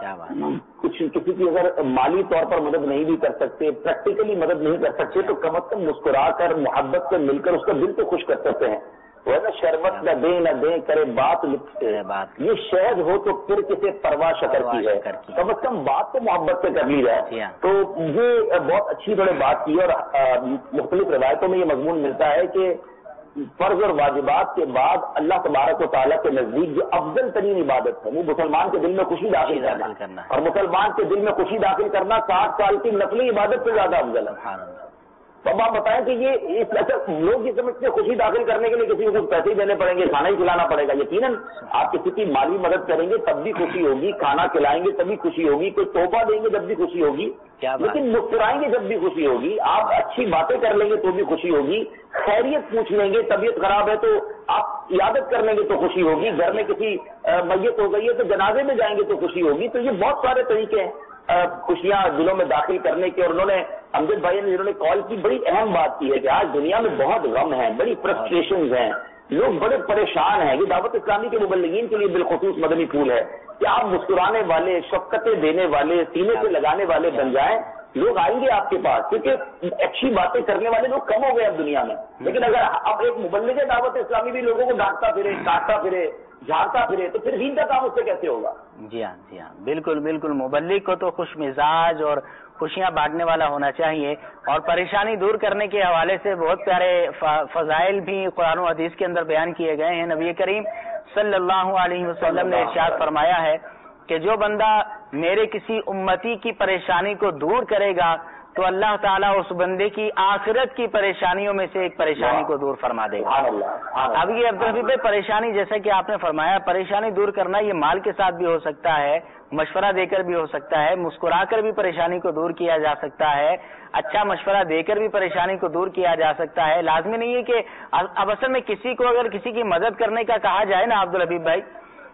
ہم کچھ کسی کی اگر مالی طور پر مدد نہیں بھی کر سکتے, پریکٹیکلی مدد نہیں کر سکتے, تو کم از کم مسکرا کر محبت سے مل کر اس کا دل تو خوش کر سکتے ہیں. وہ ہے نا, شربت نہ دیں کرے بات لکھتے, یہ شہد ہو تو پھر کسی پرواہ شکر کی ہے. کم از کم بات تو محبت سے کر لی جائے. تو یہ بہت اچھی بڑے بات کی. اور مختلف روایتوں میں یہ مضمون ملتا ہے کہ فرض اور واجبات کے بعد اللہ تبارک و تعالیٰ کے نزدیک جو افضل ترین عبادت ہے وہ مسلمان کے دل میں خوشی داخل کرنا. اور مسلمان کے دل میں خوشی داخل کرنا 60 سال کی نفلی عبادت سے زیادہ افضل ہے. تو اب آپ بتائیں کہ یہ لوگ یہ سمجھتے ہیں خوشی داخل کرنے کے لیے کسی کو کچھ پیسے ہی دینے پڑیں گے, کھانا ہی کھلانا پڑے گا. یقیناً آپ کسی کی مالی مدد کریں گے تب بھی خوشی ہوگی, کھانا کھلائیں گے تب بھی خوشی ہوگی, کوئی تحفہ دیں گے جب بھی خوشی ہوگی, لیکن مسکرائیں گے جب بھی خوشی ہوگی, آپ اچھی باتیں کر لیں گے تو بھی خوشی ہوگی, خیریت پوچھ لیں گے, طبیعت خراب ہے تو آپ عیادت کر لیں گے تو خوشی ہوگی, گھر میں کسی میت ہو گئی ہے تو جنازے میں جائیں گے تو خوشی ہوگی. تو یہ بہت سارے طریقے ہیں خوشیاں دلوں میں داخل کرنے کے. اور انہوں نے امجد بھائی نے جنہوں نے کال کی بڑی اہم بات کی ہے کہ آج دنیا میں بہت غم ہے, بڑی فرسٹریشنز ہیں, لوگ بڑے پریشان ہیں. یہ دعوت اسلامی کے مبلغین کے لیے بالخصوص مدنی پھول ہے کہ آپ مسکرانے والے, شفقتیں دینے والے, سینے سے لگانے والے بن جائیں. لوگ آئیں گے آپ کے پاس, کیونکہ اچھی باتیں کرنے والے لوگ کم ہو گئے اب دنیا میں. لیکن اگر اب ایک مبلغ دعوت اسلامی بھی لوگوں کو ڈانٹتا پھرے, کاٹتا پھرے, جھاڑتا پھرے, تو پھر دین کا کام اس سے کیسے ہوگا؟ جی ہاں, بالکل بالکل. مبلغ کو تو خوش مزاج اور خوشیاں بانٹنے والا ہونا چاہیے. اور پریشانی دور کرنے کے حوالے سے بہت پیارے فضائل بھی قرآن و حدیث کے اندر بیان کیے گئے ہیں. نبی کریم صلی اللہ علیہ وسلم نے ارشاد فرمایا ہے کہ جو بندہ میرے کسی امتی کی پریشانی کو دور کرے گا تو اللہ تعالیٰ اس بندے کی آخرت کی پریشانیوں میں سے ایک پریشانی کو دور فرما دے گا. اب یہ عبدالحبیب بھائی, پریشانی جیسا کہ آپ نے فرمایا, پریشانی دور کرنا یہ مال کے ساتھ بھی ہو سکتا ہے, مشورہ دے کر بھی ہو سکتا ہے, مسکرا کر بھی پریشانی کو دور کیا جا سکتا ہے, اچھا مشورہ دے کر بھی پریشانی کو دور کیا جا سکتا ہے. لازمی نہیں ہے کہ اب اصل میں کسی کو اگر کسی کی مدد کرنے کا کہا جائے نا عبدالحبیب بھائی,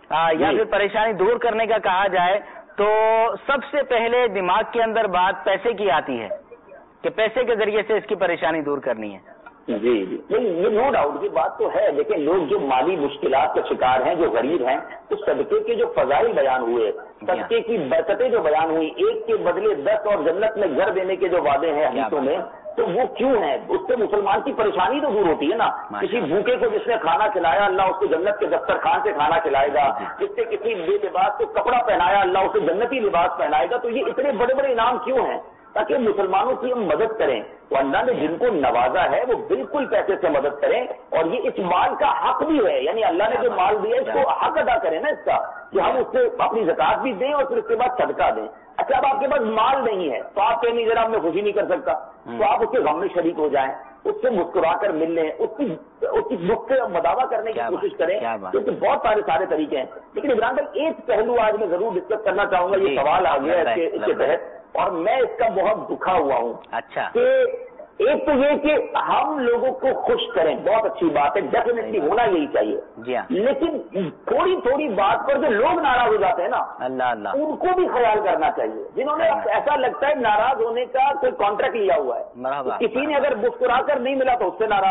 یا پھر پریشانی دور کرنے کا کہا جائے, تو سب سے پہلے دماغ کے اندر بات پیسے کی آتی ہے کہ پیسے کے ذریعے سے اس کی پریشانی دور کرنی ہے. جی یہ نو ڈاؤٹ کی بات تو ہے, لیکن لوگ جو مالی مشکلات کا شکار ہیں, جو غریب ہیں, تو صدقے کے جو فضائل بیان ہوئے, صدقے کی برکتیں جو بیان ہوئی, ایک کے بدلے 10 اور جنت میں گھر دینے کے جو وعدے ہیں حدیثوں میں, تو وہ کیوں ہیں؟ اس سے مسلمان کی پریشانی تو دور ہوتی ہے نا. کسی بھوکے کو جس نے کھانا کھلایا, اللہ اس کو جنت کے دسترخوان سے کھانا کھلائے گا. جس سے کسی بے لباس کو کپڑا پہنایا, اللہ اسے جنتی لباس پہنائے گا. تو یہ اتنے بڑے بڑے انعام کیوں ہیں؟ تاکہ مسلمانوں کی ہم مدد کریں. تو اللہ نے جن کو نوازا ہے وہ بالکل پیسے سے مدد کریں, اور یہ اس مال کا حق بھی ہے. یعنی اللہ نے جو مال دیا اس کو حق ادا کریں نا اس کا, کہ ہم اس سے اپنی زکات بھی دیں اور پھر اس کے بعد صدقہ دیں. اچھا, اب آپ کے پاس مال نہیں ہے تو آپ کہیں ذرا میں خوشی نہیں کر سکتا, تو آپ اس کے غم میں شریک ہو جائیں, اس سے مسکرا کر مل لیں, اس کی دکھ سے مداوع کرنے کی کوشش کریں. کیونکہ بہت سارے طریقے ہیں. لیکن عمران بھائی, ایک پہلو آج میں ضرور ڈسکس کرنا چاہوں گا. یہ سوال آ گیا اس کے تحت, اور میں اس کا بہت دکھا ہوا ہوں. اچھا, کہ ایک تو یہ کہ ہم لوگوں کو خوش کریں, بہت اچھی بات ہے, ڈیفینیٹلی ہونا یہی چاہیے. جی ہاں, لیکن تھوڑی بات پر جو لوگ ناراض ہو جاتے ہیں نا, اللہ ان کو بھی خیال کرنا چاہیے. جنہوں نے ایسا لگتا ہے ناراض ہونے کا کوئی کانٹریکٹ لیا ہوا ہے, کسی نے اگر مسکرا کر نہیں ملا تو اس سے ناراض,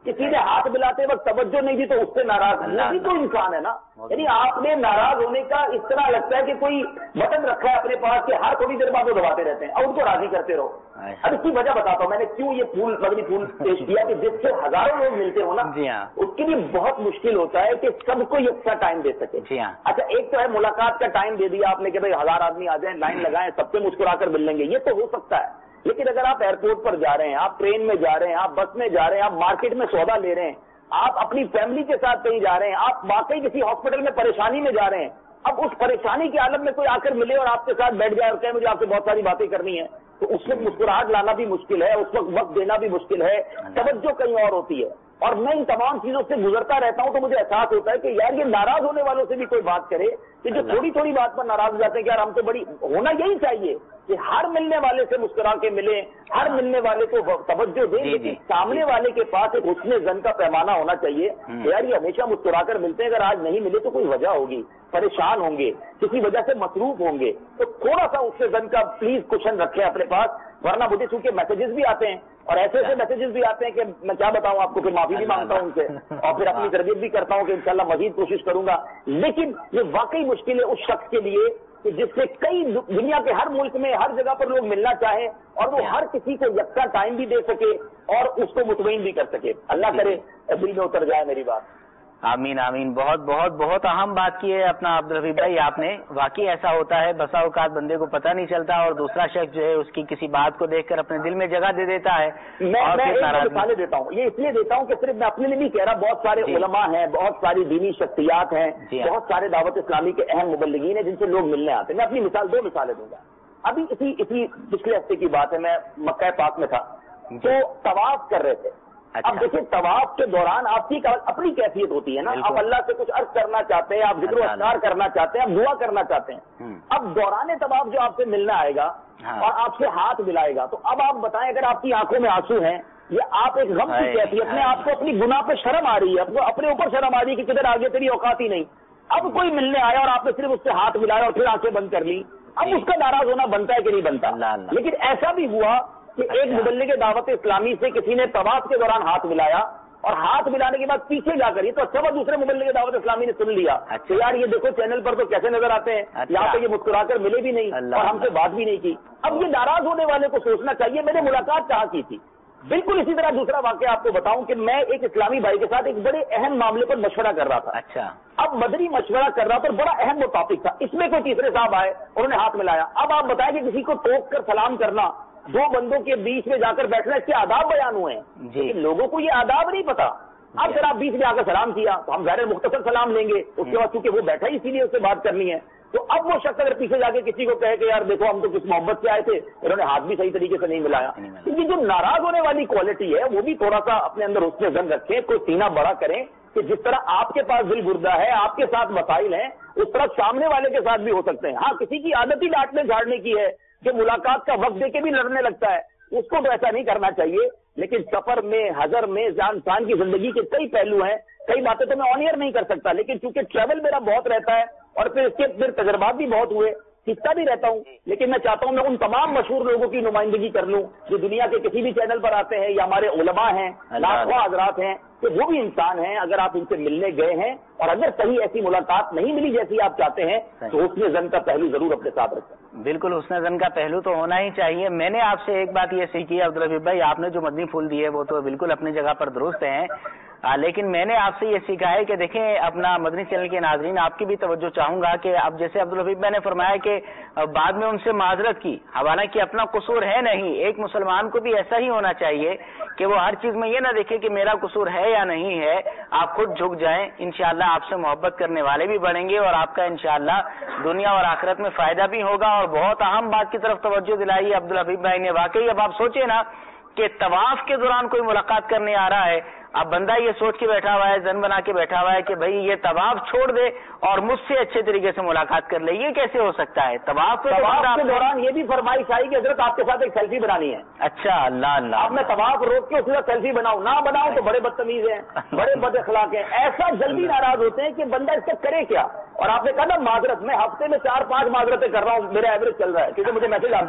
کسی نے ہاتھ ملاتے وقت توجہ نہیں دی تو اس سے ناراض وہ بھی تو انسان ہے نا. یعنی آپ نے ناراض ہونے کا اس طرح لگتا ہے کہ کوئی بٹن رکھا ہے اپنے پاس کہ ہر تھوڑی دیر بعد وہ دباتے رہتے ہیں اور ان کو راضی کرتے رہو. اب اس کی وجہ بتاتا ہوں میں نے کیوں یہ پھول مدنی پھول پیش کیا کہ جس سے ہزاروں لوگ ملتے ہو نا اس کے لیے بہت مشکل ہوتا ہے کہ سب کو یکساں ٹائم دے سکے. اچھا ایک تو ہے ملاقات کا ٹائم دے دیا آپ نے کہ بھائی 1000 آدمی آ جائیں لائن لگائیں سب سے مسکرا کر مل لیں گے, یہ تو ہو سکتا ہے. لیکن اگر آپ ایئرپورٹ پر جا رہے ہیں, آپ ٹرین میں جا رہے ہیں, آپ بس میں جا رہے ہیں, آپ مارکیٹ میں سودا لے رہے ہیں, آپ اپنی فیملی کے ساتھ کہیں جا رہے ہیں, آپ واقعی کسی ہاسپٹل میں پریشانی میں جا رہے ہیں, اب اس پریشانی کے عالم میں کوئی آ کر ملے اور آپ کے ساتھ بیٹھ جائے اور کہے مجھے آپ سے بہت ساری باتیں کرنی ہے, تو اس وقت مسکراہٹ لانا بھی مشکل ہے, اس وقت وقت دینا بھی مشکل ہے, توجہ کہیں اور ہوتی ہے. اور میں ان تمام چیزوں سے گزرتا رہتا ہوں تو مجھے احساس ہوتا ہے کہ یار یہ ناراض ہونے والوں سے بھی کوئی بات کرے کہ جو تھوڑی تھوڑی بات پر ناراض ہو جاتے ہیں کہ یار ہم تو بڑی ہونا یہی چاہیے کہ ہر ملنے والے سے مسکرا کے ملیں, ہر ملنے والے کو توجہ دیں, لیکن سامنے والے کے پاس ایک حسن زن کا پیمانہ ہونا چاہیے. یار یہ ہمیشہ مسکرا کر ملتے ہیں, اگر آج نہیں ملے تو کوئی وجہ ہوگی, پریشان ہوں گے, کسی وجہ سے مصروف ہوں گے, تو تھوڑا سا اس سے زن کا پلیز کوشن رکھیں اپنے پاس. ورنہ مجھے چونکہ میسیجز بھی آتے ہیں اور ایسے ایسے میسیجز بھی آتے ہیں کہ میں کیا بتاؤں آپ کو, پھر معافی بھی مانگتا ہوں ان سے اور پھر اپنی تربیت بھی کرتا ہوں کہ انشاءاللہ مزید کوشش کروں گا. لیکن یہ واقعی مشکل ہے اس شخص کے لیے کہ جس سے کئی دنیا کے ہر ملک میں ہر جگہ پر لوگ ملنا چاہیں اور وہ ہر کسی کو یکساں ٹائم بھی دے سکے اور اس کو مطمئن بھی کر سکے. اللہ کرے دل میں اتر جائے میری بات. آمین آمین. بہت بہت بہت اہم بات کی ہے اپنا عبدالحفیظ بھائی آپ نے. واقعی ایسا ہوتا ہے, بسا اوقات بندے کو پتہ نہیں چلتا اور دوسرا شخص جو ہے اس کی کسی بات کو دیکھ کر اپنے دل میں جگہ دے دیتا ہے. میں مثالیں دیتا ہوں, یہ اس لیے دیتا ہوں کہ صرف میں اپنے لیے نہیں کہہ رہا, بہت سارے علماء ہیں, بہت ساری دینی شخصیات ہیں, بہت سارے دعوت اسلامی کے اہم مبلغین ہیں جن سے لوگ ملنے آتے ہیں. میں اپنی مثال 2 مثالیں دوں گا. ابھی اسی پچھلے ہفتے کی بات ہے, میں مکہ پاک میں تھا تو طواف کر رہے تھے. اب دیکھیں طواف کے دوران آپ کی اپنی کیفیت ہوتی ہے نا, آپ اللہ سے کچھ عرض کرنا چاہتے ہیں, آپ ذکر و اذکار کرنا چاہتے ہیں, آپ دعا کرنا چاہتے ہیں. اب دوران طواف جو آپ سے ملنا آئے گا اور آپ سے ہاتھ ملائے گا, تو اب آپ بتائیں اگر آپ کی آنکھوں میں آنسو ہیں یا آپ ایک غم کی کیفیت میں, آپ کو اپنی گناہ پہ شرم آ رہی ہے, آپ کو اپنے اوپر شرم آ رہی ہے کہ کدھر آگے تیری اوقات ہی نہیں, اب کوئی ملنے آیا اور آپ نے صرف اس سے ہاتھ ملایا اور پھر آنکھیں بند کر لی, اب اس کا ناراض ہونا بنتا ہے کہ نہیں بنتا. لیکن ایسا بھی ہوا کہ ایک مبلغ دعوت اسلامی سے کسی نے طواف کے دوران ہاتھ ملایا اور ہاتھ ملانے کے بعد پیچھے جا کر, یہ تو اچھا ہوا دوسرے مبلغ دعوت اسلامی نے سن لیا کہ یار یہ دیکھو چینل پر تو کیسے نظر آتے ہیں, یہاں پہ یہ مسکرا کر ملے بھی نہیں اور ہم سے بات بھی نہیں کی. اب یہ ناراض ہونے والے کو سوچنا چاہیے میں نے ملاقات کہاں کی تھی. بالکل اسی طرح دوسرا واقعہ آپ کو بتاؤں کہ میں ایک اسلامی بھائی کے ساتھ ایک بڑے اہم معاملے پر مشورہ کر رہا تھا. اچھا, اب مدنی مشورہ کر رہا تھا اور بڑا اہم وہ ٹاپک تھا. اس میں کوئی تیسرے صاحب آئے, انہوں نے ہاتھ ملایا. اب آپ بتائیں کہ کسی کو ٹوک کر سلام کرنا, 2 بندوں کے بیچ میں جا کر بیٹھنا, اس کے آداب بیان ہوئے ہیں, لیکن لوگوں کو یہ آداب نہیں پتا. اب اگر آپ بیچ میں آ کر سلام کیا تو ہم ظاہر مختصر سلام لیں گے, اس کے بعد چونکہ وہ بیٹھا ہی اسی لیے اس سے بات کرنی ہے, تو اب وہ شخص اگر پیچھے جا کے کسی کو کہے کہ یار دیکھو ہم تو کس محبت سے آئے تھے, انہوں نے ہاتھ بھی صحیح طریقے سے نہیں ملایا. کیونکہ جو ناراض ہونے والی کوالٹی ہے وہ بھی تھوڑا سا اپنے اندر اس میں زن رکھیں, کوئی سینہ بڑا کریں کہ جس طرح آپ کے پاس دل گردہ ہے, آپ کے ساتھ مسائل ہیں, اس طرح سامنے والے کے ساتھ بھی ہو سکتے ہیں. ہاں کسی کی عادت ہی ڈانٹنے جھاڑنے کی ہے کہ ملاقات کا وقت دے کے بھی لڑنے لگتا ہے, اس کو تو ایسا نہیں کرنا چاہیے. لیکن سفر میں, حضر میں, انسان کی زندگی کے کئی پہلو ہیں, کئی باتیں تو میں آن ایئر نہیں کر سکتا, لیکن چونکہ ٹریول میرا بہت رہتا ہے اور پھر اس کے تجربات بھی بہت ہوئے, سیکھتا بھی رہتا ہوں. لیکن میں چاہتا ہوں میں ان تمام مشہور لوگوں کی نمائندگی کر لوں جو دنیا کے کسی بھی چینل پر آتے ہیں, یا ہمارے علماء ہیں, لاکھوں حضرات ہیں, کہ وہ بھی انسان ہیں. اگر آپ ان سے ملنے گئے ہیں اور اگر صحیح ایسی ملاقات نہیں ملی جیسی آپ چاہتے ہیں تو حسن زن کا پہلو ضرور اپنے ساتھ رکھیں. بالکل حسن زن کا پہلو تو ہونا ہی چاہیے. میں نے آپ سے ایک بات یہ سیکھی ہے عبدالحفیظ بھائی, آپ نے جو مدنی پھول دیے وہ تو بالکل اپنی جگہ پر درست ہیں, لیکن میں نے آپ سے یہ سیکھا ہے کہ دیکھیں اپنا مدنی چینل کے ناظرین آپ کی بھی توجہ چاہوں گا کہ اب جیسے عبدالحفیظ بھائی نے فرمایا کہ بعد میں ان سے معذرت کی, حالانکہ اپنا قصور ہے نہیں. ایک مسلمان کو بھی ایسا ہی ہونا چاہیے کہ وہ ہر چیز میں یہ نہ دیکھے کہ میرا قصور ہے یا نہیں ہے, آپ خود جھک جائیں, انشاءاللہ آپ سے محبت کرنے والے بھی بڑھیں گے اور آپ کا انشاءاللہ دنیا اور آخرت میں فائدہ بھی ہوگا. اور بہت اہم بات کی طرف توجہ دلائی عبدالحفیظ بھائی نے. واقعی اب آپ سوچیں نا کہ طواف کے دوران کوئی ملاقات کرنے آ رہا ہے, اب بندہ یہ سوچ کے بیٹھا ہوا ہے, زن بنا کے بیٹھا ہوا ہے کہ بھائی یہ طواف چھوڑ دے اور مجھ سے اچھے طریقے سے ملاقات کر لے, یہ کیسے ہو سکتا ہے؟ طواف کے دوران یہ بھی فرمائش آئی کہ حضرت آپ کے ساتھ ایک سیلفی بنانی ہے. اچھا, اللہ اللہ, اب میں طواف روک کے اس کے ساتھ سیلفی بناؤں, نہ بناؤں تو بڑے بدتمیز ہیں, بڑے بد اخلاق ہیں. ایسا جلدی ناراض ہوتے ہیں کہ بندہ اس سے کرے کیا. اور آپ نے کہا نا معذرت, میں ہفتے میں 4-5 معذرتیں کر رہا ہوں, میرا ایوریج چل رہا ہے کیونکہ مجھے میسج آتا ہے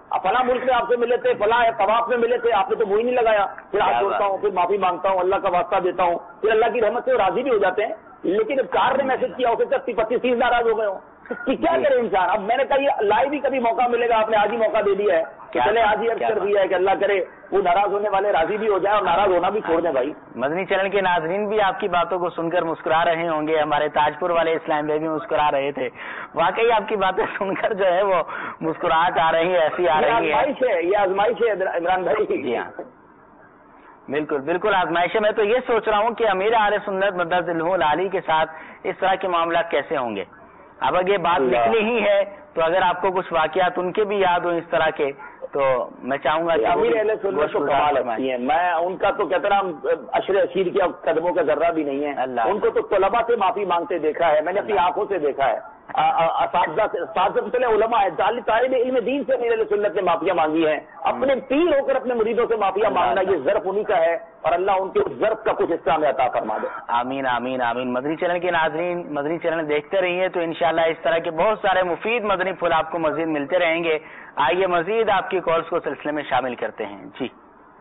फला मुल्क में आपसे मिले थे, फला तवाफ में मिले थे, आपने तो वही नहीं लगाया, फिर हाथ जोड़ता हूँ, फिर माफी मांगता हूँ, अल्लाह का वास्ता देता हूँ, फिर अल्लाह की रहमत से राजी भी हो जाते हैं। लेकिन जब 4 ने मैसेज किया उसे 25-30 नाराज हो गए हो, तो क्या करे इंसान। अब मैंने कहा ये लाइव ही कभी मौका मिलेगा, आपने आज ही मौका दे दिया है, चले आज ही अर्ज कर दिया है कि अल्लाह करे वो नाराज होने वाले राजी भी हो जाए और नाराज होना भी छोड़ दें। भाई मदनी चैनल के नाजरीन भी आपकी बातों को सुनकर मुस्कुरा रहे होंगे, हमारे ताजपुर वाले इस्लाम भाई भी मुस्कुरा रहे थे। वाकई आपकी बातें सुनकर जो है वो मुस्कुराहट आ रही है, ऐसी आ रही है। ये आजमाइश है इमरान भाई। जी हाँ, बिल्कुल बिल्कुल आजमाइश है। मैं तो ये सोच रहा हूँ कि अमीर आले सुन्नत मद्दज़िल्हुल आली के साथ इस तरह के मामला कैसे होंगे। अब अगर ये बात निकली ही है तो अगर आपको कुछ वाकयात उनके भी याद हो इस तरह के, तो मैं चाहूंगा कि अमीर अहले सुन्नत तो कमाल लगती है। मैं उनका तो कहता ना अशरे अशीर के कदमों का जर्रा भी नहीं है। उनको तो तलबा से माफी मांगते देखा है, मैंने अपनी आंखों से देखा है। उलमा है, तालिब इल्म दीन से अमीर अहले सुन्नत ने माफिया मांगी है। अपने पीर होकर अपने मुरीदों से माफिया मांगना ये ज़र्फ उन्हीं का है, और अल्लाह उनके ज़र्फ का कुछ हिस्सा में अता फरमा दे। आमीन आमीन आमीन। मदनी चैनल के नाज़रीन, मदनी चैनल देखते रहिए तो इंशाल्लाह इस तरह के बहुत सारे मुफीद मदनी फूल आपको मजीद मिलते रहेंगे। आइए मजीद आपकी कॉल्स को सिलसिले में शामिल करते हैं। जी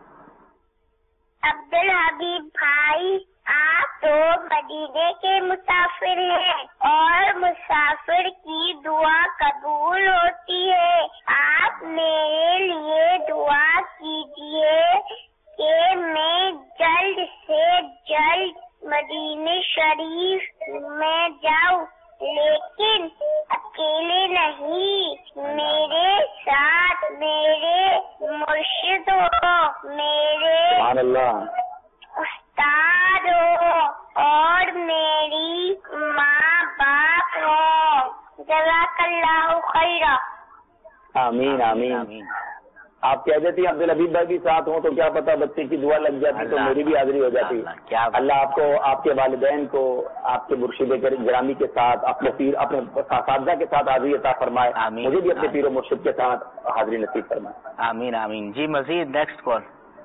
अब्दुल हबीब भाई, आप तो मदीने के मुसाफिर हैं और मुसाफिर की दुआ कबूल होती है। आप मेरे लिए दुआ कीजिए कि मैं जल्द से जल्द मदीने शरीफ में जाऊं, लेकिन अकेले नहीं, मेरे साथ मेरे मुर्शिद हो, मेरे उस्ताद हो और मेरी माँ बाप हो। जज़ाकल्लाहु खैरा। आमीन आमीन। आप कह देती अब्दुल हबीब भाई भी साथ हों तो क्या पता बच्चे की दुआ लग जाती तो मेरी भी हाजिरी हो जाती। अल्लाह आपको, आपके वालिदैन को, आपके मुर्शिद गिरामी के साथ, अपने पीर, अपने साथी के साथ हाजिरी अता फरमाए। मुझे भी अपने पीर और मुर्शिद के साथ हाजिरी नसीब फरमाए। आमीन आमीन। जी मजीद नेक्स्ट कॉल।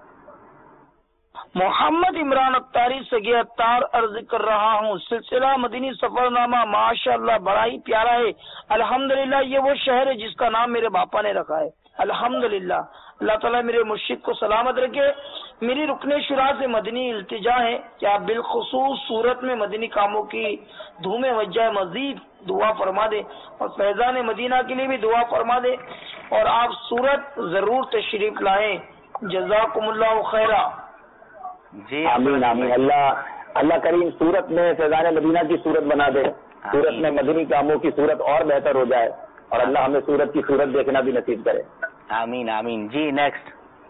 मोहम्मद इमरान अत्तारी सगी अत्तार अर्ज कर रहा हूँ। सिलसिला मदनी सफरनामा माशाअल्लाह बड़ा ही प्यारा है। अल्हम्दुलिल्लाह ये वो शहर है जिसका नाम मेरे बापा ने रखा है। अल्हम्दुलिल्लाह, अल्लाह ताला मेरे मुर्शिद को सलामत रखे। मेरी रुकने शुरा से मदनी इल्तिजा है कि आप बिलखुसूस सूरत में मदनी कामों की धूमें वजह मजीद दुआ फरमा दे और फैजान मदीना के लिए भी दुआ फरमा दे, और आप सूरत जरूर तशरीफ लाएं। जज़ाकुमुल्लाहु खैरा। जी आमीन आमीन। अल्लाह करीम सूरत में फैजान मदीना की सूरत बना दे, सूरत में मदनी कामों की सूरत और बेहतर हो जाए, और अल्लाह हमें सूरत की सूरत देखना भी नसीब करे। आमीन आमीन। जी नेक्स्ट।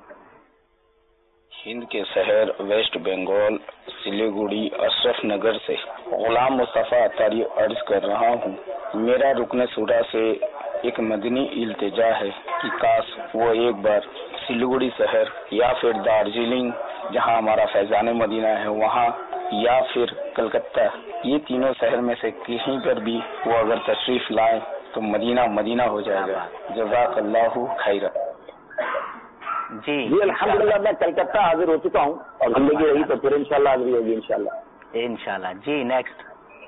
हिंद के शहर वेस्ट बंगाल सिलीगुड़ी अशरफ नगर से गुलाम मुस्तफा अत्तारी अर्ज कर रहा हूँ। मेरा रुकने सूरा से एक मदनी इल्तिजा है कि काश वो एक बार सिलीगुड़ी शहर या फिर दार्जिलिंग जहाँ हमारा फैजान मदीना है वहाँ, या फिर कलकत्ता, ये तीनों शहर में से कहीं पर भी वो अगर तशरीफ लाए तो मदीना मदीना हो जाएगा। जज़ाकल्लाहु खैरा। जी अल्हम्दुलिल्लाह, मैं कलकत्ता हाजिर हो चुका हूँ और जिंदगी रही तो फिर इंशाल्लाह हाजिरी होगी इंशाल्लाह। जी नेक्स्ट।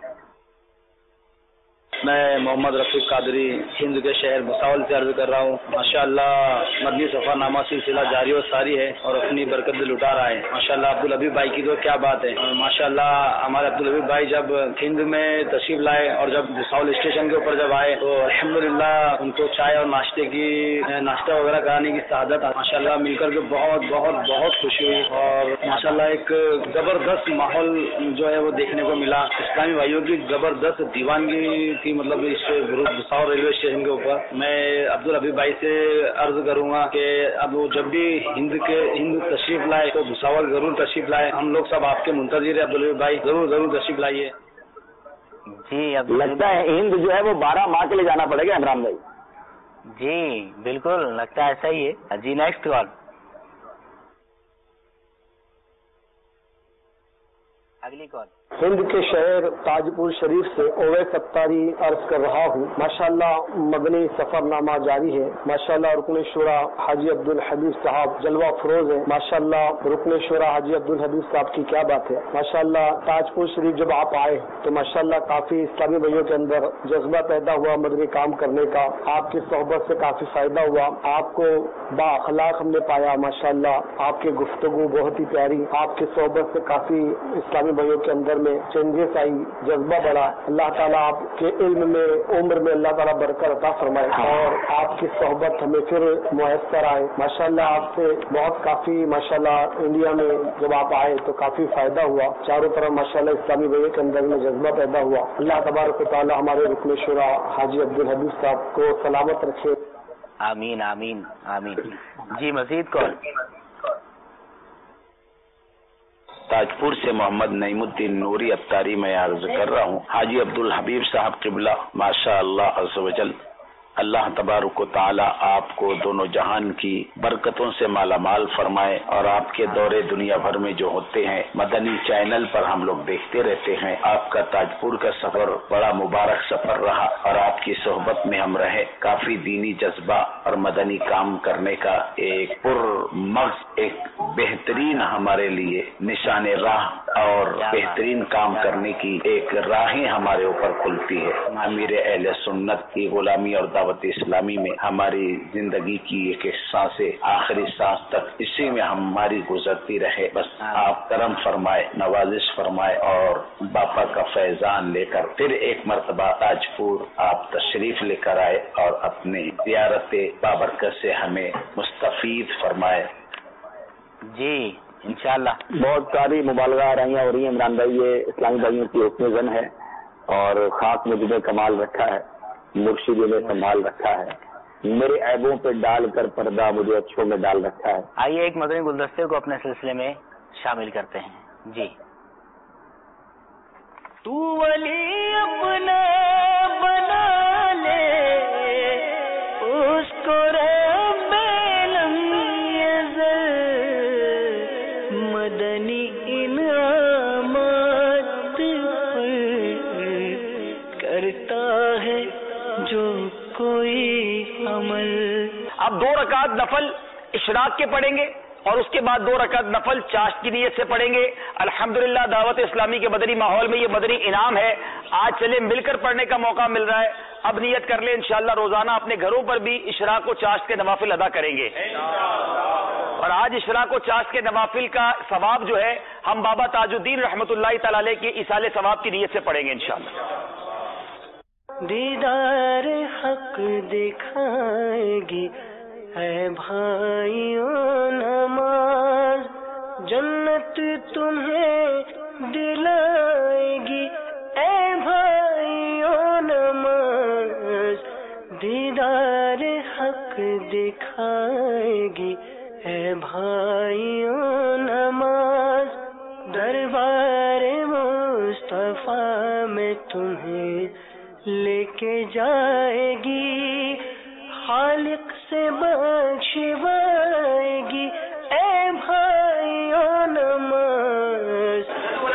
मैं मोहम्मद रफीक कादरी हिंद के शहर भुसावल से अर्ज कर रहा हूँ। माशाअल्लाह मदनी सफरनामा सिलसिला जारी और सारी है और अपनी बरकत लुटा रहा है। माशाअल्लाह अब्दुल हबीब भाई की तो क्या बात है। माशाअल्लाह हमारे अब्दुल हबीब भाई जब हिंद में तशरीफ लाए और जब भुसावल स्टेशन के ऊपर जब आए तो अल्हम्दुलिल्लाह उनको चाय और नाश्ता वगैरह कराने की सआदत माशाअल्लाह मिलकर के बहुत बहुत बहुत खुशी हुई, और माशाअल्लाह एक जबरदस्त माहौल जो है वो देखने को मिला। इस्लामी भाइयों की जबरदस्त दीवानगी थी, मतलब इस भुसावल रेलवे स्टेशन के ऊपर। मैं अब्दुल हबीब भाई से अर्ज करूंगा कि अब वो जब भी हिंद तशरीफ लाए तो भुसावल जरूर तशरीफ लाए। हम लोग सब आपके मुंतजिर है अब्दुल हबीब भाई, जरूर तशरीफ लाइए। जी अब लगता है हिंद जो है वो 12 माह के लिए जाना पड़ेगा इमरान भाई। जी बिल्कुल लगता है ऐसा ही है। जी नेक्स्ट कॉल। اگلی کال. ہند کے شہر تاجپور شریف سے اویس ستاری عرض کر رہا ہوں. ماشاءاللہ مدنی سفر نامہ جاری ہے. ماشاءاللہ رکن شورا حاجی عبدالحبیب صاحب جلوہ فروز ہے. ماشاءاللہ رکن شورا حاجی عبدالحبیب صاحب کی کیا بات ہے. ماشاءاللہ تاجپور شریف جب آپ آئے تو ماشاءاللہ کافی اسلامی بھائیوں کے اندر جذبہ پیدا ہوا مدنی کام کرنے کا. آپ کی صحبت سے کافی فائدہ ہوا. آپ کو با اخلاق ہم نے پایا. ماشاءاللہ آپ کی گفتگو بہت ہی پیاری. آپ کی صحبت سے کافی اسلامی بھائیوں کے اندر میں چینجز آئی, جذبہ بڑھا. اللہ تعالیٰ آپ کے علم میں عمر میں اللہ تعالیٰ برکت عطا فرمائے اور آپ کی صحبت ہمیں پھر میسر آئے. ماشاءاللہ آپ سے بہت کافی ماشاءاللہ انڈیا میں جب آپ آئے تو کافی فائدہ ہوا. چاروں طرف ماشاءاللہ اسلامی بھائیوں کے اندر میں جذبہ پیدا ہوا. اللہ تبارک و تعالیٰ ہمارے رکن شورا حاجی عبدالحبیب صاحب کو سلامت رکھے. آمین آمین آمین. جی مزید کون؟ تاجپور سے محمد نعیم الدین نوری اتاری میں عرض کر رہا ہوں. حاجی عبدالحبیب صاحب قبلہ ماشاء اللہ عز و جل, اللہ تبارک و تعالی آپ کو دونوں جہان کی برکتوں سے مالا مال فرمائے اور آپ کے دورے دنیا بھر میں جو ہوتے ہیں مدنی چینل پر ہم لوگ دیکھتے رہتے ہیں. آپ کا تاجپور کا سفر بڑا مبارک سفر رہا اور آپ کی صحبت میں ہم رہے. کافی دینی جذبہ اور مدنی کام کرنے کا ایک پر مغز ایک بہترین ہمارے لیے نشان راہ اور بہترین کام کرنے کی ایک راہیں ہمارے اوپر کھلتی ہے. امیر اہل سنت کی غلامی اور دعوت اسلامی میں ہماری زندگی کی ایک سانس آخری سانس تک اسی میں ہماری گزرتی رہے. بس آپ کرم فرمائے, نوازش فرمائے اور باپا کا فیضان لے کر پھر ایک مرتبہ تاجپور آپ تشریف لے کر آئے اور اپنی زیارت بابرکت سے ہمیں مستفید فرمائے. جی انشاءاللہ. بہت ساری مبالغہ آرائیاں ہو رہی ہیں عمران بھائی. یہ اسلامی بھائیوں کی حسن زن ہے اور خاص میں جنہیں کمال رکھا ہے, مرشد نے سنبھال رکھا ہے. میرے عیبوں پہ ڈال کر پردہ مجھے اچھوں میں ڈال رکھا ہے. آئیے ایک مدنی گلدستے کو اپنے سلسلے میں شامل کرتے ہیں. جی. تو ولی اپنا بنا لے اس کو رب لم یزل, مدنی انعامات پر کرتا ہے جو کوئی عمل. اب 2 رکعت نفل اشراق کے پڑھیں گے اور اس کے بعد 2 رکعت نفل چاشت کی نیت سے پڑھیں گے. الحمدللہ دعوت اسلامی کے مدنی ماحول میں یہ مدنی انعام ہے. آج چلے مل کر پڑھنے کا موقع مل رہا ہے. اب نیت کر لیں انشاءاللہ روزانہ اپنے گھروں پر بھی اشراق و چاشت کے نوافل ادا کریں گے. اور آج اشراق و چاشت کے نوافل کا ثواب جو ہے ہم بابا تاج الدین رحمۃ اللہ تعالی علیہ کی ایصال ثواب کی نیت سے پڑھیں گے انشاءاللہ. دیدار حق دکھائے گی اے بھائیوں نماز, جنت تمہیں دلائے گی اے بھائیوں نماز. دیدار حق دکھائے گی اے بھائیوں نماز. دربار مصطفیٰ میں تمہیں لے کے جائے گی, خالق سے بخشوائے گی اے بھائیوں نماز.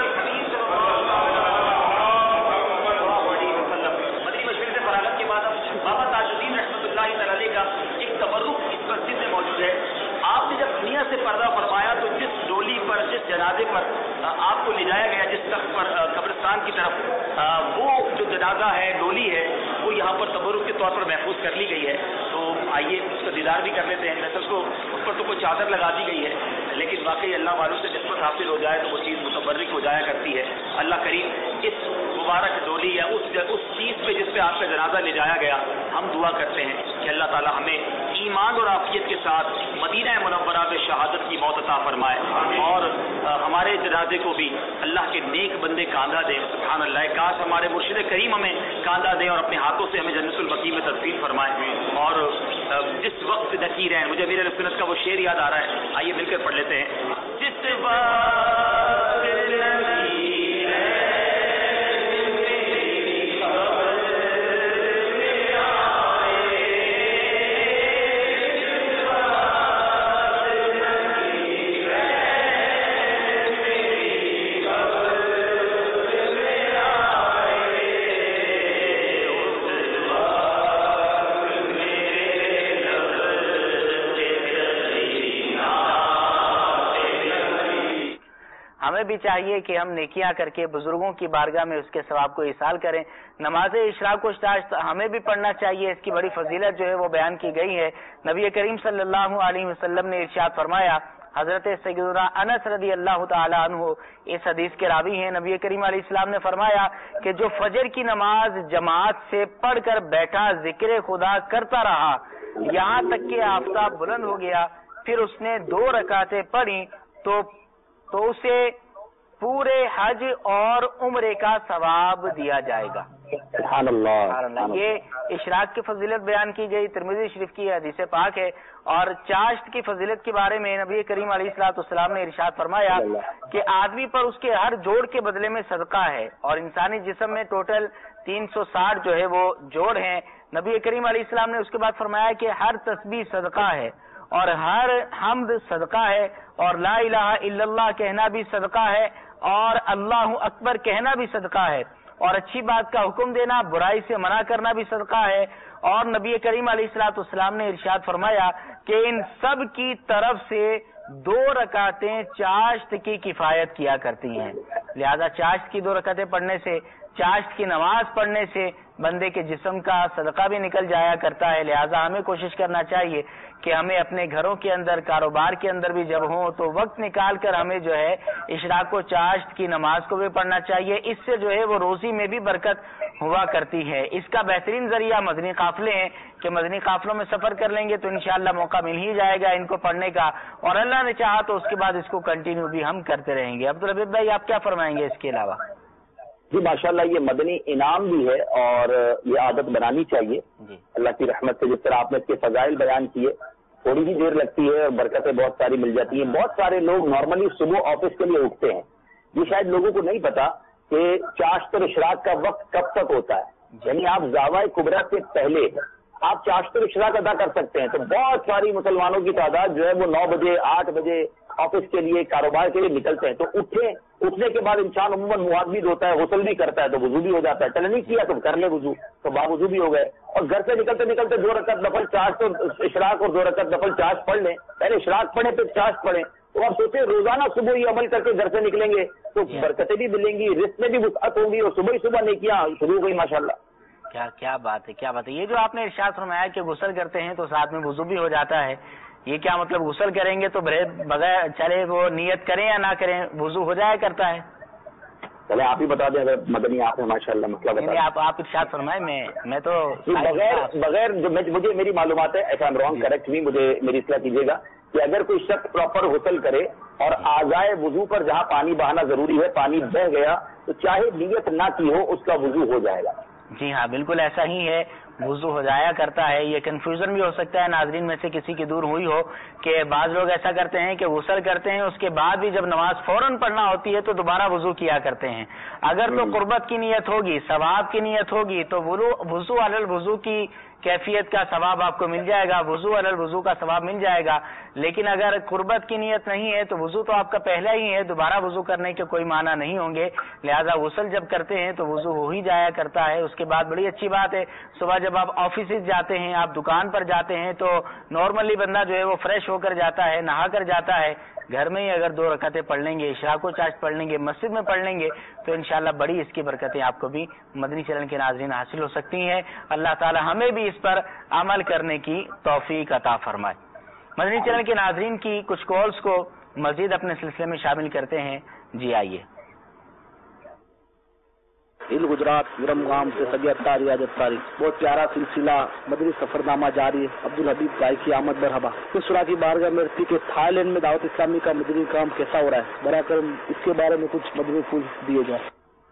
مدنی مشورے سے فراغت کے بعد بابا تاج الدین رحمۃ اللہ تعالی کا ایک تبرک اس مسجد میں موجود ہے. آپ نے جب دنیا سے پردہ فرمایا تو جس ڈولی پر, جس جنازے پر آپ کو لے جایا گیا, جس تخت پر قبرستان کی طرف, وہ جو جنازہ ہے, ڈولی ہے, وہ یہاں پر تبرک کے طور پر محفوظ کر لی گئی ہے. تو آئیے اس کا دیدار بھی کر لیتے ہیں. ویسے اس پر تو کوئی چادر لگا دی گئی ہے, لیکن واقعی اللہ والوں سے نسبت حاصل ہو جائے تو وہ چیز متبرک ہو جایا کرتی ہے. اللہ کریم اس مبارک ڈولی یا اس چیز پہ جس پہ آپ کا جنازہ لے جایا گیا, ہم دعا کرتے ہیں کہ اللہ تعالی ہمیں ایمان اور عافیت کے ساتھ مدینہ منورہ میں شہادت کی موت عطا فرمائے اور ہمارے جنازے کو بھی اللہ کے نیک بندے کاندھا دیں. سبحان اللہ, کاش ہمارے مرشد کریم ہمیں کاندھا دیں اور اپنے ہاتھوں سے ہمیں جنت البقیع میں تدفین فرمائے. اور جس وقت نکیر ہیں, مجھے میرے سنت کا وہ شعر یاد آ رہا ہے, آئیے مل کر پڑھ لیتے ہیں. جس ہمیں بھی چاہیے کہ ہم نیکیاں کر کے بزرگوں کی بارگاہ میں اس کے ثواب کو ایصال کریں. نماز اشراق و چاشت ہمیں بھی پڑھنا چاہیے. اس کی بڑی فضیلت جو ہے وہ بیان کی گئی ہے. نبی کریم صلی اللہ علیہ وسلم نے ارشاد فرمایا, حضرت سیدنا انس رضی اللہ تعالی عنہ اس حدیث کے راوی ہیں, نبی کریم علیہ السلام نے فرمایا کہ جو فجر کی نماز جماعت سے پڑھ کر بیٹھا ذکر خدا کرتا رہا یہاں تک کہ آفتاب بلند ہو گیا, پھر اس نے 2 رکعتیں پڑھی تو اسے پورے حج اور عمرے کا ثواب دیا جائے گا. سبحان اللہ. یہ اشراق کی فضیلت بیان کی گئی, ترمذی شریف کی حدیث پاک ہے. اور چاشت کی فضیلت کے بارے میں نبی کریم علیہ الصلوۃ والسلام نے ارشاد فرمایا کہ آدمی پر اس کے ہر جوڑ کے بدلے میں صدقہ ہے, اور انسانی جسم میں ٹوٹل 360 جو ہے وہ جوڑ ہیں. نبی کریم علیہ السلام نے اس کے بعد فرمایا کہ ہر تسبیح صدقہ ہے, اور ہر حمد صدقہ ہے, اور لا الہ الا اللہ کہنا بھی صدقہ ہے, اور اللہ اکبر کہنا بھی صدقہ ہے, اور اچھی بات کا حکم دینا, برائی سے منع کرنا بھی صدقہ ہے. اور نبی کریم علیہ الصلوۃ والسلام نے ارشاد فرمایا کہ ان سب کی طرف سے 2 رکعتیں چاشت کی کفایت کیا کرتی ہیں. لہذا چاشت کی 2 رکعتیں پڑھنے سے, چاشت کی نماز پڑھنے سے بندے کے جسم کا صدقہ بھی نکل جایا کرتا ہے. لہذا ہمیں کوشش کرنا چاہیے کہ ہمیں اپنے گھروں کے اندر, کاروبار کے اندر بھی جب ہوں تو وقت نکال کر ہمیں جو ہے اشراق و چاشت کی نماز کو بھی پڑھنا چاہیے. اس سے جو ہے وہ روزی میں بھی برکت ہوا کرتی ہے. اس کا بہترین ذریعہ مدنی قافلے ہیں کہ مدنی قافلوں میں سفر کر لیں گے تو انشاءاللہ موقع مل ہی جائے گا ان کو پڑھنے کا, اور اللہ نے چاہا تو اس کے بعد اس کو کنٹینیو بھی ہم کرتے رہیں گے. عبدالحبیب بھائی آپ کیا فرمائیں گے اس کے علاوہ؟ جی ماشاءاللہ, یہ مدنی انعام بھی ہے اور یہ عادت بنانی چاہیے. اللہ کی رحمت سے جس طرح آپ نے اس کے فضائل بیان کیے, تھوڑی ہی دیر لگتی ہے اور برکتیں بہت ساری مل جاتی ہیں. بہت سارے لوگ نارملی صبح آفس کے لیے اٹھتے ہیں, یہ شاید لوگوں کو نہیں پتا کہ چاشت اور اشراق کا وقت کب تک ہوتا ہے. یعنی آپ زاویہ کبریٰ سے پہلے آپ چاشت اور اشراق ادا کر سکتے ہیں. تو بہت ساری مسلمانوں کی تعداد جو ہے وہ 9 بجے 8 بجے آفس کے لیے, کاروبار کے لیے نکلتے ہیں. تو اٹھنے کے بعد انسان عموماً معاذ ہوتا ہے, غسل بھی کرتا ہے تو وضو بھی ہو جاتا ہے. چلے نہیں کیا تو کر لے وضو, تو باوضو بھی ہو گئے, اور گھر سے نکلتے نکلتے 2 رکعت نفل چاشت اور اشراق اور 2 رکعت نفل چاشت پڑھ لیں. پہلے اشراق پڑھیں پھر چاشت پڑھیں. تو آپ سوچیں روزانہ صبح ہی عمل کر کے گھر سے نکلیں گے تو برکتیں بھی ملیں گی, رزق میں بھی وسعت ہوں گی, اور صبح ہی صبح نیکیاں شروع ہو گئی. ماشاءاللہ, کیا بات ہے, کیا بات ہے. یہ جو آپ نے ارشاد فرمایا کہ غسل کرتے ہیں تو ساتھ میں وضو بھی ہو جاتا ہے, یہ کیا مطلب غسل کریں گے تو بغیر چلے وہ نیت کریں یا نہ کریں وضو ہو جایا کرتا ہے؟ چلے آپ ہی بتا دیں اگر مدنی آپ ہیں ماشاءاللہ مسئلہ بتا دیں. آپ ارشاد فرمائیں, میں تو بغیر جو مجھے میری معلومات ہے, ایسا رانگ کریکٹ نہیں, مجھے میری اصلاح کیجیے گا, کہ اگر کوئی شخص پراپر غسل کرے اور اعضائے وضو پر جہاں پانی بہانا ضروری ہے پانی بہ گیا تو چاہے نیت نہ کی ہو اس کا وضو ہو جائے گا. جی ہاں, بالکل ایسا ہی ہے, وضو ہو جایا کرتا ہے. یہ کنفیوژن بھی ہو سکتا ہے ناظرین میں سے کسی کی دور ہوئی ہو کہ بعض لوگ ایسا کرتے ہیں کہ غسل کرتے ہیں, اس کے بعد بھی جب نماز فوراً پڑھنا ہوتی ہے تو دوبارہ وضو کیا کرتے ہیں. اگر تو قربت کی نیت ہوگی, ثواب کی نیت ہوگی تو وضو علی الوضو کی کیفیت کا ثواب آپ کو مل جائے گا, وضو علی الوضو کا ثواب مل جائے گا. لیکن اگر قربت کی نیت نہیں ہے تو وضو تو آپ کا پہلا ہی ہے, دوبارہ وضو کرنے کے کوئی معنی نہیں ہوں گے. لہذا غسل جب کرتے ہیں تو وضو ہو ہی جایا کرتا ہے. اس کے بعد بڑی اچھی بات ہے, صبح جب آپ آفیسز جاتے ہیں, آپ دکان پر جاتے ہیں تو نارملی بندہ جو ہے وہ فریش ہو کر جاتا ہے, نہا کر جاتا ہے. گھر میں ہی اگر 2 رکعتیں پڑھ لیں گے, اشراق و چاشت پڑھ لیں گے, مسجد میں پڑھ لیں گے تو انشاءاللہ بڑی اس کی برکتیں آپ کو بھی مدنی چینل کے ناظرین حاصل ہو سکتی ہیں. اللہ تعالی ہمیں بھی اس پر عمل کرنے کی توفیق عطا فرمائے. مدنی چینل کے ناظرین کی کچھ کالز کو مزید اپنے سلسلے میں شامل کرتے ہیں. جی آئیے. گجرات گرم گام سے سگی اتاری اتاری بہت پیارا سلسلہ مدنی سفر نامہ جاری ہے. عبدالحبیب بھائی کی آمد مرحبا. خدا کی بارگاہ میں عرض کہ تھائی لینڈ میں دعوت اسلامی کا مدنی کام کیسا ہو رہا ہے, برا کرم اس کے بارے میں کچھ مدنی پھول دیے جائیں.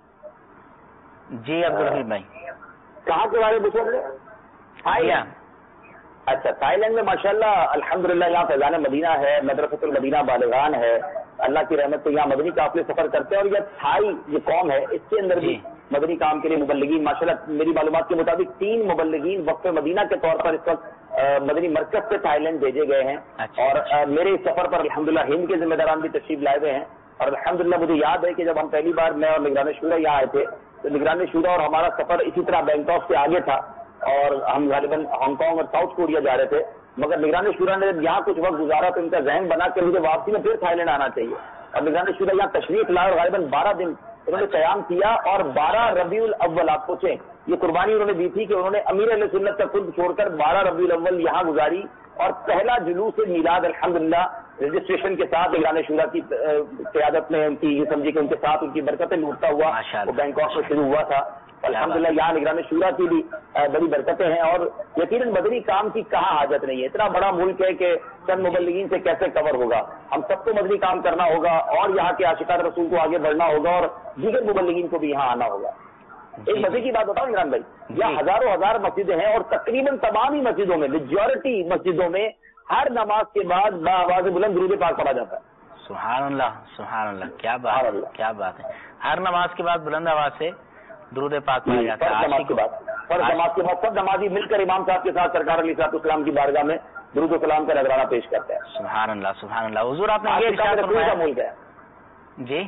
جی عبدالحبیب بھائی, کہاں کے بارے میں پوچھ رہے ہیں؟ اچھا, تھائی لینڈ میں ماشاءاللہ الحمدللہ یہاں فیضان مدینہ ہے, مدرسۃ المدینہ بالغان ہے. اللہ کی رحمت سے یہاں مدنی قافلے سفر کرتے ہیں, اور یہ تھائی جو قوم ہے اس کے اندر بھی مدنی کام کے لیے مبلغین ماشاءاللہ میری معلومات کے مطابق 3 مبلغین وقف مدینہ کے طور پر اس وقت مدنی مرکز سے تھائی لینڈ بھیجے گئے ہیں. اور میرے اس سفر پر الحمدللہ ہند کے ذمہ داران بھی تشریف لائے ہوئے ہیں. اور الحمدللہ مجھے یاد ہے کہ جب ہم پہلی بار میں اور نگران شورا یہاں آئے تھے تو نگران شورا اور ہمارا سفر اسی طرح بینکاک سے آگے تھا, اور ہم غالباً ہانگ کانگ اور ساؤتھ کوریا جا رہے تھے. مگر نگران شورا نے جب یہاں کچھ وقت گزارا تو ان کا ذہن بنا کہ مجھے واپسی میں پھر تھائی لینڈ آنا چاہیے. اور نگران شورا یہاں تشریف لائے اور غالباً 12 دن انہوں نے قیام کیا اور 12 ربیع الاول آپ سوچیں یہ قربانی انہوں نے دی تھی کہ انہوں نے امیر اہل سنت کا قرب چھوڑ کر 12 ربیع الاول یہاں گزاری اور پہلا جلوس میلاد الحمدللہ رجسٹریشن کے ساتھ نگران شورا کی قیادت میں ان کی یہ سمجھے کہ ان کے ساتھ ان کی برکتیں لوٹتا ہوا وہ بینکاک میں شروع ہوا تھا. الحمدللہ یہاں نگران شورا کی بھی بڑی برکتیں ہیں اور یقیناً مدنی کام کی کہاں حاجت نہیں ہے. اتنا بڑا ملک ہے کہ چند مبلغین سے کیسے کور ہوگا. ہم سب کو مدنی کام کرنا ہوگا اور یہاں کے عاشقان رسول کو آگے بڑھنا ہوگا اور دیگر مبلغین کو بھی یہاں آنا ہوگا. ایک مسجد کی بات بتاؤں عمران بھائی, یہاں ہزاروں ہزار مسجدیں ہیں اور تقریباً تمام ہی مسجدوں میں میجورٹی مسجدوں میں ہر نماز کے بعد بآواز بلند درود پاک پڑھا جاتا ہے. سبحان اللہ سبحان اللہ, کیا بات ہے. ہر نماز کے بعد بلند آواز سے درود پاک پڑھا جاتا ہے. نماز کے بعد سب نمازی مل کر امام صاحب کے ساتھ سرکار علیہ السلام کی بارگاہ میں درود و سلام کا نذرانہ پیش کرتے ہیں. سبحان اللہ سبحان اللہ. حضور آپ نے یہ ارشاد فرمایا کا ملک ہے جی,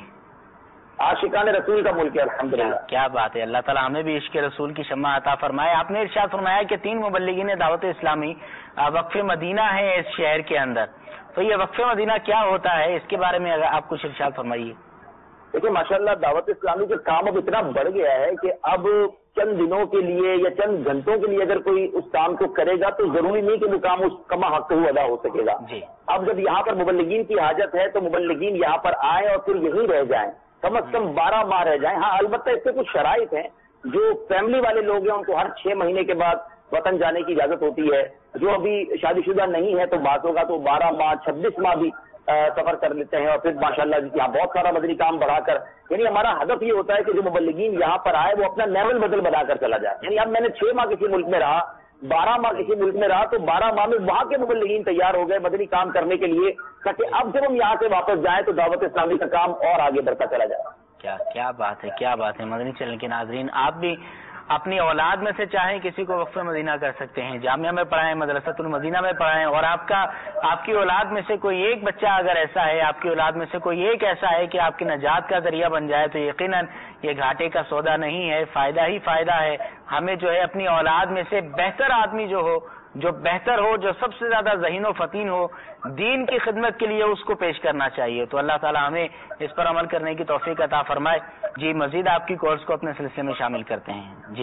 عاشقان رسول کا ملک ہے الحمدللہ. کیا بات ہے. اللہ تعالیٰ ہمیں بھی عشق رسول کی شمع عطا فرمائے. آپ نے ارشاد فرمایا کہ 3 مبلغین دعوت اسلامی وقف مدینہ ہیں اس شہر کے اندر, تو یہ وقف مدینہ کیا ہوتا ہے, اس کے بارے میں اگر آپ کچھ ارشاد فرمائیے. دیکھیے ماشاءاللہ دعوت اسلامی کا کام اب اتنا بڑھ گیا ہے کہ اب چند دنوں کے لیے یا چند گھنٹوں کے لیے اگر کوئی اس کام کو کرے گا تو ضروری نہیں کہ وہ کام اس کما حق ہو ادا ہو سکے گا. اب جب یہاں پر مبلغین کی حاجت ہے تو مبلغین یہاں پر آئیں اور پھر یہیں رہ جائیں, کم از کم 12 ماہ رہ جائیں. ہاں البتہ اس سے کچھ شرائط ہیں. جو فیملی والے لوگ ہیں ان کو ہر 6 مہینے کے بعد وطن جانے کی اجازت ہوتی ہے. جو ابھی شادی شدہ نہیں ہے تو بات ہوگا تو 12 ماہ 26 ماہ بھی سفر کر لیتے ہیں. اور پھر ماشاءاللہ یہاں بہت سارا مدنی کام بڑھا کر, یعنی ہمارا ہدف یہ ہوتا ہے کہ جو مبلغین یہاں پر آئے وہ اپنا لیول بدل بنا کر چلا جائے. یعنی اب میں نے 6 ماہ کسی ملک میں رہا, 12 ماہ کسی ملک میں رہا, تو 12 ماہ میں وہاں کے مبلغین تیار ہو گئے مدنی کام کرنے کے لیے, تاکہ اب جب ہم یہاں سے واپس جائیں تو دعوت اسلامی کا کام اور آگے بڑھتا چلا جائے. کیا بات ہے, کیا بات ہے. مدنی چینل کے ناظرین, آپ بھی اپنی اولاد میں سے چاہیں کسی کو وقف مدینہ کر سکتے ہیں, جامعہ میں پڑھائیں, مدرسۃ المدینہ میں پڑھائیں, اور آپ کی اولاد میں سے کوئی ایک بچہ اگر ایسا ہے, آپ کی اولاد میں سے کوئی ایک ایسا ہے کہ آپ کی نجات کا ذریعہ بن جائے, تو یقیناً یہ گھاٹے کا سودا نہیں ہے, فائدہ ہی فائدہ ہے. ہمیں جو ہے اپنی اولاد میں سے بہتر آدمی جو بہتر ہو, جو سب سے زیادہ ذہین و فطین ہو, دین کی خدمت کے لیے اس کو پیش کرنا چاہیے. تو اللہ تعالی ہمیں اس پر عمل کرنے کی توفیق عطا فرمائے. جی مزید آپ کی کورس کو اپنے سلسلے میں شامل کرتے ہیں. جی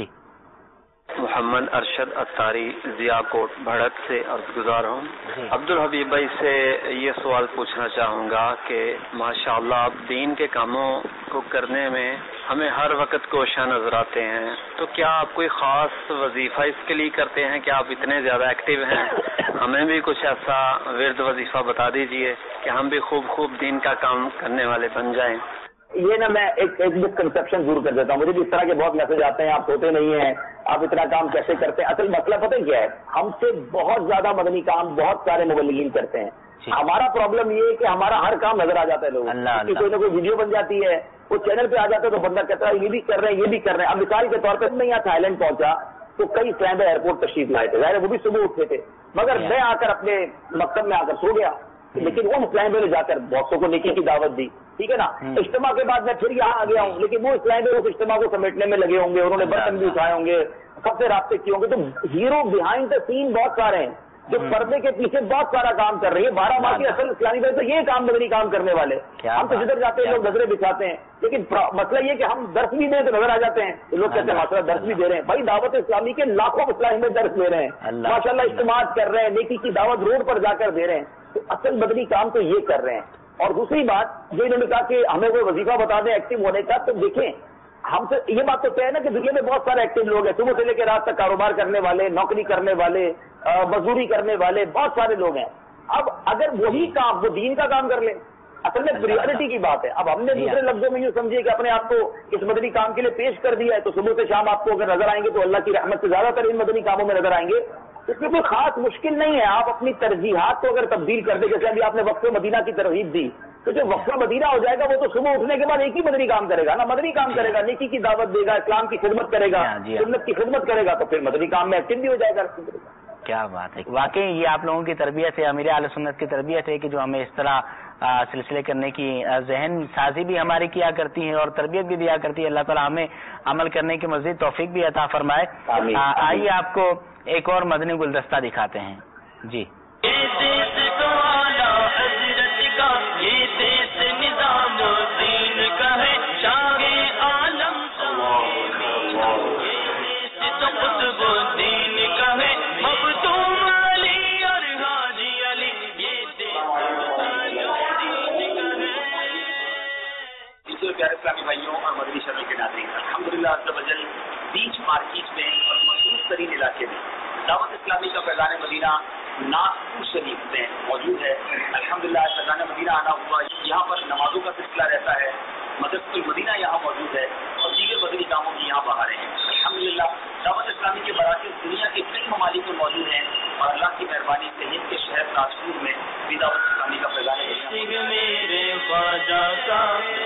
محمد ارشد اتاری ضیا کوٹ بھڑک سے عرض گزار ہوں. عبدالحبیب بھائی سے یہ سوال پوچھنا چاہوں گا کہ ماشاءاللہ آپ دین کے کاموں کو کرنے میں ہمیں ہر وقت کوشاں نظر آتے ہیں, تو کیا آپ کوئی خاص وظیفہ اس کے لیے کرتے ہیں کہ آپ اتنے زیادہ ایکٹیو ہیں؟ ہمیں بھی کچھ ایسا ورد وظیفہ بتا دیجئے کہ ہم بھی خوب دین کا کام کرنے والے بن جائیں. یہ نا میں ایک مسکنسپشن دور کر دیتا ہوں. مجھے بھی اس طرح کے بہت میسج آتے ہیں, آپ سوتے نہیں ہیں, آپ اتنا کام کیسے کرتے ہیں. اصل مسئلہ پتہ کیا ہے, ہم سے بہت زیادہ مدنی کام بہت سارے مبلغین کرتے ہیں. ہمارا پرابلم یہ ہے کہ ہمارا ہر کام نظر آ جاتا ہے لوگوں کی, کوئی نہ کوئی ویڈیو بن جاتی ہے, وہ چینل پہ آ جاتا ہے تو بندہ کہتا ہے یہ بھی کر رہے ہیں یہ بھی کر رہے ہیں. اب مثال کے طور پہ میں یہاں تھائی لینڈ پہنچا تو کئی فرینڈ ایئرپورٹ تشریف لائے تھے, ظاہر وہ بھی صبح اٹھے تھے, مگر میں آ کر اپنے مکتب میں آ کر سو گیا. لیکن وہ مسلم نے جا کر بہتوں کو نیکی کی دعوت دی, ٹھیک ہے نا. اجتماع کے بعد میں پھر یہاں آ گیا ہوں, لیکن وہ اسلام اس اجتماع کو سمیٹنے میں لگے ہوں گے, انہوں نے برتن بھی اٹھائے ہوں گے, سب سے رابطے کیے ہوں گے. تو ہیرو بیہائنڈ دا سین بہت سارے ہیں جو پردے کے پیچھے بہت سارا کام کر رہی ہے. 12 ماہ کی اصل اسلامی بھائی تو یہ کام مدنی کام کرنے والے. ہم تو جدھر جاتے ہیں لوگ نظریں بچھاتے ہیں, لیکن مسئلہ یہ کہ ہم درس بھی دیں تو نظر آ جاتے ہیں. لوگ کہتے ہیں ماشاءاللہ درس بھی دے رہے ہیں. بھائی دعوت اسلامی کے لاکھوں اسلامی میں درس دے رہے ہیں, ماشاءاللہ اجتماعات کر رہے ہیں, نیکی کی دعوت روڈ پر جا کر دے رہے ہیں. تو اصل مدنی کام تو یہ کر رہے ہیں. اور دوسری بات جو انہوں نے کہا کہ ہمیں کوئی وظیفہ بتا دیں ایکٹیو ہونے کا, تو دیکھیں ہم سے یہ بات تو طے ہے نا کہ دنیا میں بہت سارے ایکٹیو لوگ ہیں, صبح سے لے کے رات تک کاروبار کرنے والے, نوکری کرنے والے, مزدوری کرنے والے, بہت سارے لوگ ہیں. اب اگر وہی کام وہ دین کا کام کر لیں, اصل میں پریورٹی کی بات ہے. اب ہم نے دوسرے لفظوں میں یوں سمجھیے کہ اپنے آپ کو اس مدنی کام کے لیے پیش کر دیا ہے, تو صبح سے شام آپ کو اگر نظر آئیں گے تو اللہ کی رحمت سے زیادہ تر ان مدنی کاموں میں نظر آئیں گے. اس میں کوئی خاص مشکل نہیں ہے. آپ اپنی ترجیحات کو اگر تبدیل کر دیں, جیسے ابھی آپ نے وقف مدینہ کی ترغیب دی, تو جو وقف مدینہ ہو جائے گا وہ تو صبح اٹھنے کے بعد ایک ہی مدنی کام کرے گا نا, مدنی کام کرے گا, نیکی کی دعوت دے گا, اسلام کی خدمت کرے گا, سنت کی خدمت کرے گا, تو پھر مدنی کام میں ایکٹیو بھی ہو جائے گا. کیا بات ہے. واقعی یہ آپ لوگوں کی تربیت ہے, امیر اہل سنت کی تربیت ہے کہ جو ہمیں اس طرح سلسلے کرنے کی ذہن سازی بھی ہماری کیا کرتی ہے اور تربیت بھی دیا کرتی ہے. اللہ تعالیٰ ہمیں عمل کرنے کی مزید توفیق بھی عطا فرمائے. آئیے آپ کو ایک اور مدنی گلدستہ دکھاتے ہیں. جی یہ دیس نظام اسلامی بھائیوں اور مدنی چینل کے ناظرین، الحمدللہ عز و جل بیچ مارکیٹ میں اور مصروف ترین علاقے میں دعوت اسلامی کا فیضان مدینہ ناگپور شریف میں موجود ہے۔ الحمدللہ فیضان مدینہ آنا ہوا، یہاں پر نمازوں کا سلسلہ رہتا ہے، مدرسۃ المدینہ یہاں موجود ہے اور دیگر مدنی کاموں کی یہاں بہاریں ہیں۔ الحمدللہ دعوت اسلامی کے مراکز دنیا کے کئی ممالک میں موجود ہیں اور اللہ کی مہربانی سے ہند کے شہر ناگپور میں بھی دعوت اسلامی کا فیضان میرے خواجہ کا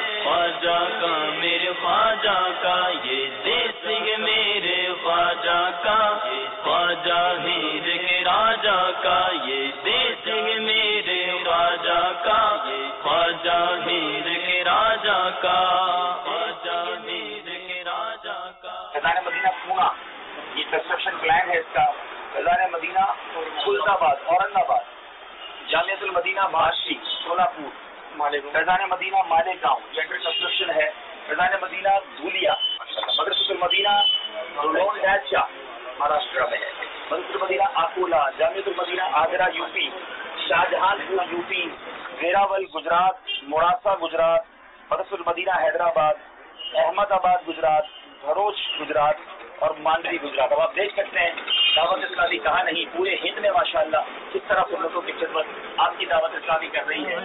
میرے خواجہ کا یہ دیس میرے خواجہ کا خواجہ ہند کے راجا کا یہ دیس میرے خواجہ کا خواجہ ہند کے راجا کا خواجہ ہند کے راجا کا۔ فیضان مدینہ پونا یہ کنسٹرکشن پلان ہے اس کا۔ فیضان مدینہ خلد آباد اورنگ آباد، جامعۃ المدینہ مہارشی سولاپور، فیضان مدینہ مالیگاؤں یہ انڈر کنسٹرکشن ہے۔ فیضان مدینہ دھولیا، مدرسۃ المدینہ ڈیچا مہاراشٹر میں ہے۔ مدرسۃ المدینہ اکولا، جامعۃ المدینہ Agra you P, Shahjahanpur U P, Veraval Gujarat, Modasa Gujarat, Madrasatul Madina Hyderabad, Ahmad آباد گجرات، بھروچ گجرات اور مانڈوی گجرات۔ اب آپ دیکھ سکتے ہیں دعوت اسلامی کہاں نہیں، پورے ہند میں ماشاءاللہ کس طرح سنتوں کی خدمت آپ کی دعوت اسلامی کر رہی ہے۔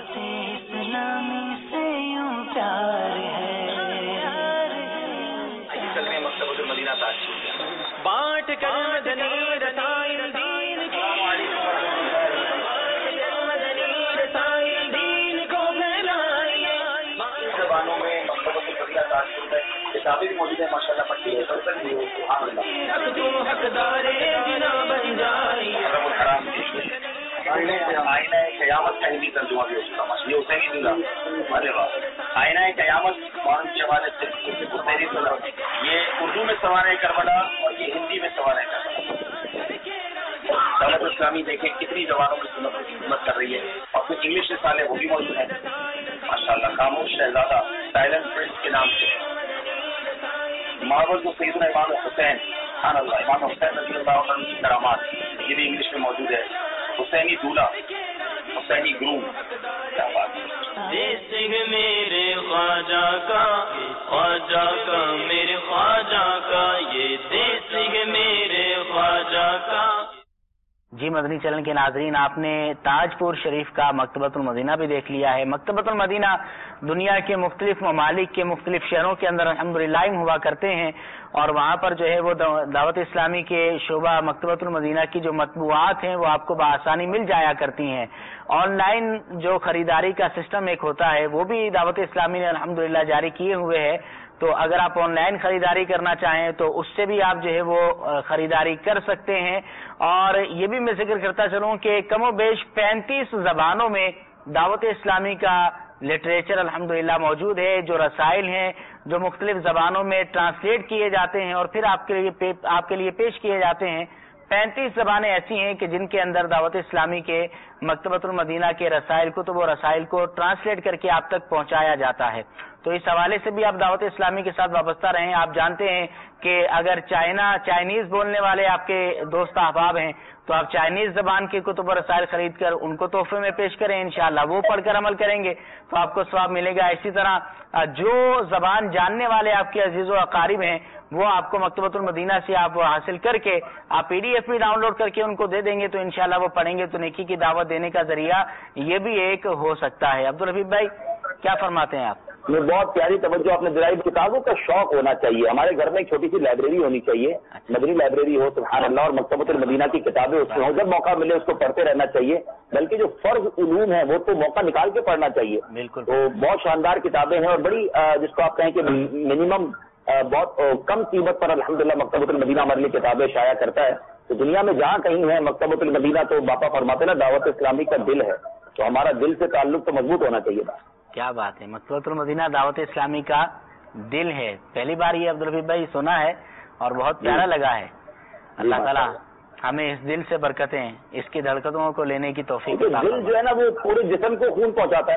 آئیے چلتے ہیں مکتبۃ المدینہ تاج بانٹ کر مدنی رسائل دین السلام علیکم زبانوں میں مکتبۃ المدینہ تاج ہے، کتابیں بھی موجود ہیں ماشاءاللہ، پڑھتی ہے سبحان اللہ۔ آئینہ قیامت کا ہندی ترجمہ بھی ہو چکا ماشاء یہ حسینی دلہا، ارے واہ، آئینہ قیامت قرآن کے حوالے سے حسینی دلہا، یہ اردو میں سوارِ کربلا اور یہ ہندی میں سوارِ کربلا۔ دعوت اسلامی دیکھیں کتنی زبانوں کی خدمت کر رہی ہے اور کچھ انگلش رسالے وہ بھی موجود ہیں ماشاءاللہ۔ خاموش شہزادہ سائلنٹ پرنس کے نام سے ماول کو سیدنا امام حسین سبحان اللہ، امام حسین رضی اللہ عنہ کی کرامات یہ بھی انگلش میں موجود ہے۔ حسینی دولہا، حسینی گروم، کیا بات ہے۔ دیس میرے خواجہ کا میرے خواجہ کا یہ دیس میرے خواجہ کا۔ جی مدنی چینل کے ناظرین، آپ نے تاج پور شریف کا مکتبۃ المدینہ بھی دیکھ لیا ہے۔ مکتبۃ المدینہ دنیا کے مختلف ممالک کے مختلف شہروں کے اندر الحمدللہ ہوا کرتے ہیں اور وہاں پر جو ہے وہ دعوت اسلامی کے شعبہ مکتبۃ المدینہ کی جو مطبوعات ہیں وہ آپ کو بآسانی مل جایا کرتی ہیں۔ آن لائن جو خریداری کا سسٹم ایک ہوتا ہے وہ بھی دعوت اسلامی نے الحمدللہ جاری کیے ہوئے ہے، تو اگر آپ آن لائن خریداری کرنا چاہیں تو اس سے بھی آپ جو ہے وہ خریداری کر سکتے ہیں۔ اور یہ بھی میں ذکر کرتا چلوں کہ کم و بیش 35 زبانوں میں دعوت اسلامی کا لٹریچر الحمدللہ موجود ہے، جو رسائل ہیں جو مختلف زبانوں میں ٹرانسلیٹ کیے جاتے ہیں اور پھر آپ کے لیے پیش کیے جاتے ہیں۔ 35 زبانیں ایسی ہیں کہ جن کے اندر دعوت اسلامی کے مکتبۃ المدینہ کے رسائل کتب و رسائل کو ٹرانسلیٹ کر کے آپ تک پہنچایا جاتا ہے۔ تو اس حوالے سے بھی آپ دعوت اسلامی کے ساتھ وابستہ رہیں۔ آپ جانتے ہیں کہ اگر چائنیز بولنے والے آپ کے دوست احباب ہیں تو آپ چائنیز زبان کے کتب و رسائل خرید کر ان کو تحفے میں پیش کریں، انشاءاللہ وہ پڑھ کر عمل کریں گے تو آپ کو ثواب ملے گا۔ اسی طرح جو زبان جاننے والے آپ کے عزیز و اقارب ہیں وہ آپ کو مکتبۃ المدینہ سے آپ حاصل کر کے آپ پی ڈی ایف بھی ڈاؤن لوڈ کر کے ان کو دے دیں گے تو انشاءاللہ وہ پڑھیں گے تو نیکی کی دعوت دینے کا ذریعہ یہ بھی ایک ہو سکتا ہے۔ عبدالحبیب بھائی کیا فرماتے ہیں آپ؟ میں بہت پیاری توجہ آپ نے دلائی۔ کتابوں کا شوق ہونا چاہیے، ہمارے گھر میں ایک چھوٹی سی لائبریری ہونی چاہیے، مدنی لائبریری ہو سبحان اللہ، اور مکتبۃ المدینہ کی کتابیں اس میں ہوں، جب موقع ملے اس کو پڑھتے رہنا چاہیے، بلکہ جو فرض علوم ہیں وہ تو موقع نکال کے پڑھنا چاہیے۔ بالکل، تو بہت شاندار کتابیں ہیں اور بڑی جس کو آپ کہیں کہ منیمم بہت کم قیمت پر الحمدللہ مکتبۃ المدینہ ہمارے لیے کتابیں شائع کرتا ہے۔ تو دنیا میں جہاں کہیں ہے مکتبۃ المدینہ تو باپا فرماتے نا دعوت اسلامی کا دل ہے، تو ہمارا دل سے تعلق تو مضبوط ہونا چاہیے نا۔ کیا بات ہے، مکتبۃ المدینہ دعوت اسلامی کا دل ہے، پہلی بار یہ عبدالحبیب بھائی سنا ہے اور بہت پیارا لگا ہے۔ اللہ تعالیٰ ہمیں اس دل سے برکتیں، اس کی دھڑکنوں کو لینے کی توفیق عطا فرمائے۔ دل جو ہے نا وہ پورے جسم کو خون پہنچاتا ہے نا،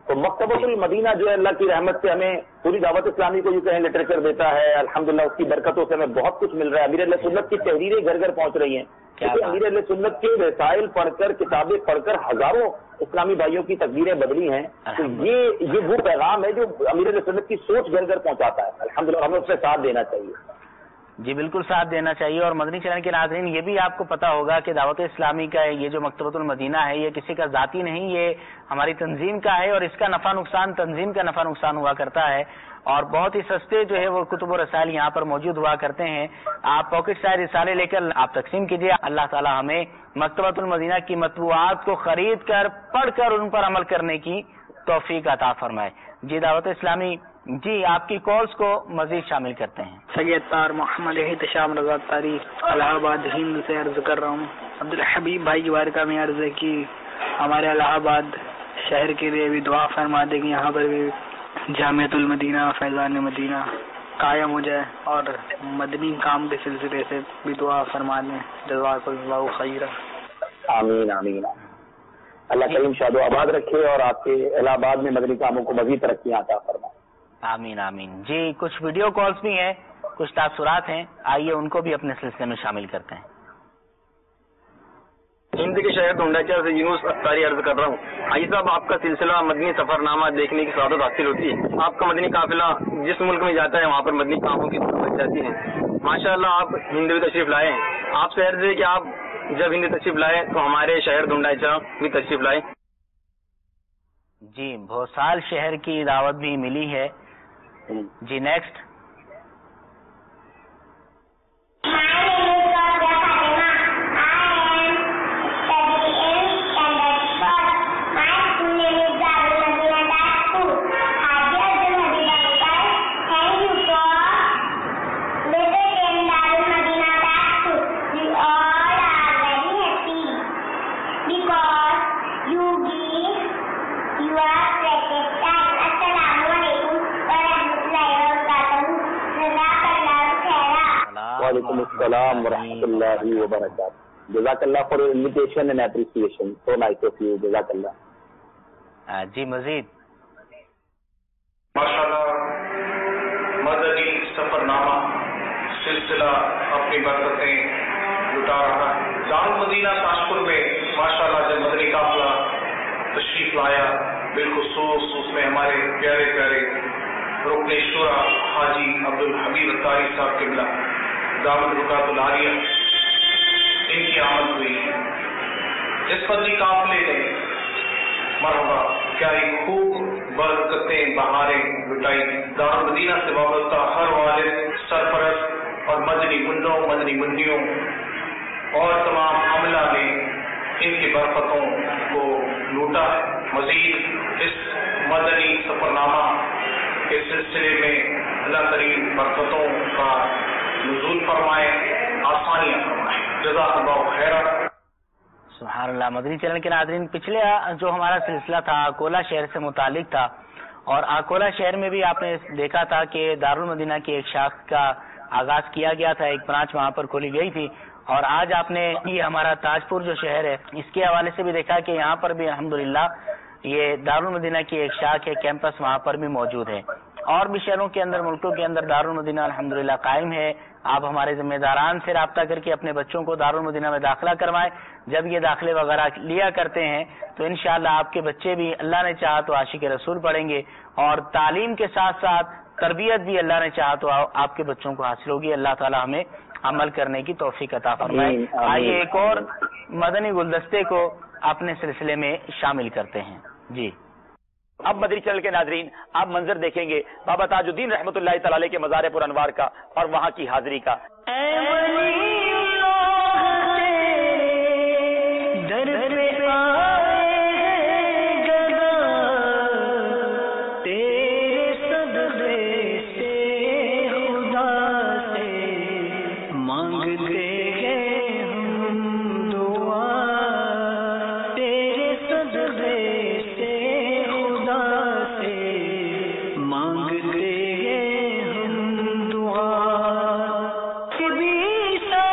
تو مکتبۃ المدینہ جو ہے اللہ کی رحمت سے ہمیں پوری دعوت اسلامی کو جو کہیں لٹریچر دیتا ہے، الحمدللہ اس کی برکتوں سے ہمیں بہت کچھ مل رہا ہے. امیر اہل سنت کی تحریریں گھر گھر پہنچ رہی ہیں. کیونکہ امیر اہل سنت کے رسائل پڑھ کر، کتابیں پڑھ کر ہزاروں اسلامی بھائیوں کی تقدیریں بدلی ہیں. تو یہ وہ پیغام ہے جو امیر اہل سنت کی سوچ گھر گھر پہنچاتا ہے. الحمدللہ ہمیں اس سے ساتھ دینا چاہیے. جی بالکل ساتھ دینا چاہیے. اور مدنی چینل کے ناظرین یہ بھی آپ کو پتا ہوگا کہ دعوت اسلامی کا یہ جو مکتبۃ المدینہ ہے یہ کسی کا ذاتی نہیں، یہ ہماری تنظیم کا ہے، اور اس کا نفع نقصان تنظیم کا نفع نقصان ہوا کرتا ہے. اور بہت ہی سستے جو ہے وہ کتب و رسائل یہاں پر موجود ہوا کرتے ہیں. آپ پاکٹ سائز رسالے لے کر آپ تقسیم کیجیے. اللہ تعالی ہمیں مکتبۃ المدینہ کی مطبوعات کو خرید کر پڑھ کر ان پر عمل کرنے کی توفیق عطا فرمائے. جی دعوت اسلامی، جی آپ کی کالز کو مزید شامل کرتے ہیں. سید طاہر محمد احتشام رضا طاری الہ آباد ہند سے عرض کر رہا ہوں. عبدالحبیب بھائی کی بارگاہ میں عرض ہے کہ ہمارے الہ آباد شہر کے لیے بھی دعا فرما دیں کہ یہاں پر بھی جامعۃ المدینہ فیضان مدینہ قائم ہو جائے، اور مدنی کام کے سلسلے سے بھی دعا فرما دیں. جزاک اللہ خیر. آمین آمین. اللہ کریم شاد و آباد رکھے اور آپ کے الہ آباد میں مدنی کاموں کو مزید ترقی عطا فرمائے. آمین آمین. جی کچھ ویڈیو کالز بھی ہیں، کچھ تاثرات ہیں، آئیے ان کو بھی اپنے سلسلے میں شامل کرتے ہیں. ہند کے شہر ڈونڈاچا سے یونس اختاری عرض کر رہا ہوں. حاجی صاحب آپ کا سلسلہ مدنی سفر نامہ دیکھنے کی سعادت حاصل ہوتی ہے. آپ کا مدنی قافلہ جس ملک میں جاتا ہے وہاں پر مدنی کاموں کی بچ جاتی ہے. ماشاء اللہ آپ ہند بھی تشریف لائے ہیں. آپ سے عرض ہے کہ آپ جب ہند تشریف لائے تو ہمارے شہر ڈونڈاچا بھی تشریف لائے. جی بھوسال شہر کی دعوت بھی ملی ہے. جی نیکسٹ. وعلیکم السلام ورحمۃ اللہ وبرکاتہ. جزاک اللہ for your invitation and appreciation. So nice of you. جزاک اللہ. جی مزید. ماشاءاللہ مدنی سفر نامہ سلسلہ اپنی برکتیں لٹا رہا ہے. دار المدینہ تاشپور میں ماشاءاللہ جب مدنی قافلہ تشریف لایا، بالخصوص اس میں ہمارے پیارے پیارے رکن شورا حاجی عبدالحبیب اطاری صاحب قبلہ دامن رکعت العالیہ ان کی آمد ہوئی. اس مدنی قافلے نے مرحبا کیا ہی خوب برکتیں بہاریں لٹائی. دارالمدینہ سے وابستہ ہر والد، سرپرست اور مدنی منوں مدنی منیوں اور تمام عملہ نے ان کی برکتوں کو لوٹا. مزید اس مدنی سفر نامہ کے سلسلے میں اللہ کریم برکتوں کا نزول فرمائے، آسانیاں فرمائے. جزاک اللہ خیرا. سبحان اللہ. مدنی چینل کے ناظرین، پچھلے جو ہمارا سلسلہ تھا اکولا شہر سے متعلق تھا، اور اکولا شہر میں بھی آپ نے دیکھا تھا کہ دارالمدینہ کی ایک شاخ کا آغاز کیا گیا تھا، ایک برانچ وہاں پر کھولی گئی تھی. اور آج آپ نے یہ ہمارا تاجپور جو شہر ہے اس کے حوالے سے بھی دیکھا کہ یہاں پر بھی الحمدللہ یہ دارالمدینہ کی ایک شاخ ہے، کیمپس وہاں پر بھی موجود ہے. اور بھی شہروں کے اندر، ملکوں کے اندر دارالمدینہ الحمدللہ قائم ہے. آپ ہمارے ذمہ داران سے رابطہ کر کے اپنے بچوں کو دارالمدینہ میں داخلہ کروائیں. جب یہ داخلے وغیرہ لیا کرتے ہیں تو انشاءاللہ آپ کے بچے بھی اللہ نے چاہا تو عاشق رسول پڑھیں گے، اور تعلیم کے ساتھ ساتھ تربیت بھی اللہ نے چاہا تو آپ کے بچوں کو حاصل ہوگی. اللہ تعالی ہمیں عمل کرنے کی توفیق عطا فرمائے. آئیے ایک اور مدنی گلدستے کو اپنے سلسلے میں شامل کرتے ہیں. جی اب مدنی چینل کے ناظرین آپ منظر دیکھیں گے بابا تاج الدین رحمۃ اللہ تعالی کے مزار پر انوار کا اور وہاں کی حاضری کا. بھی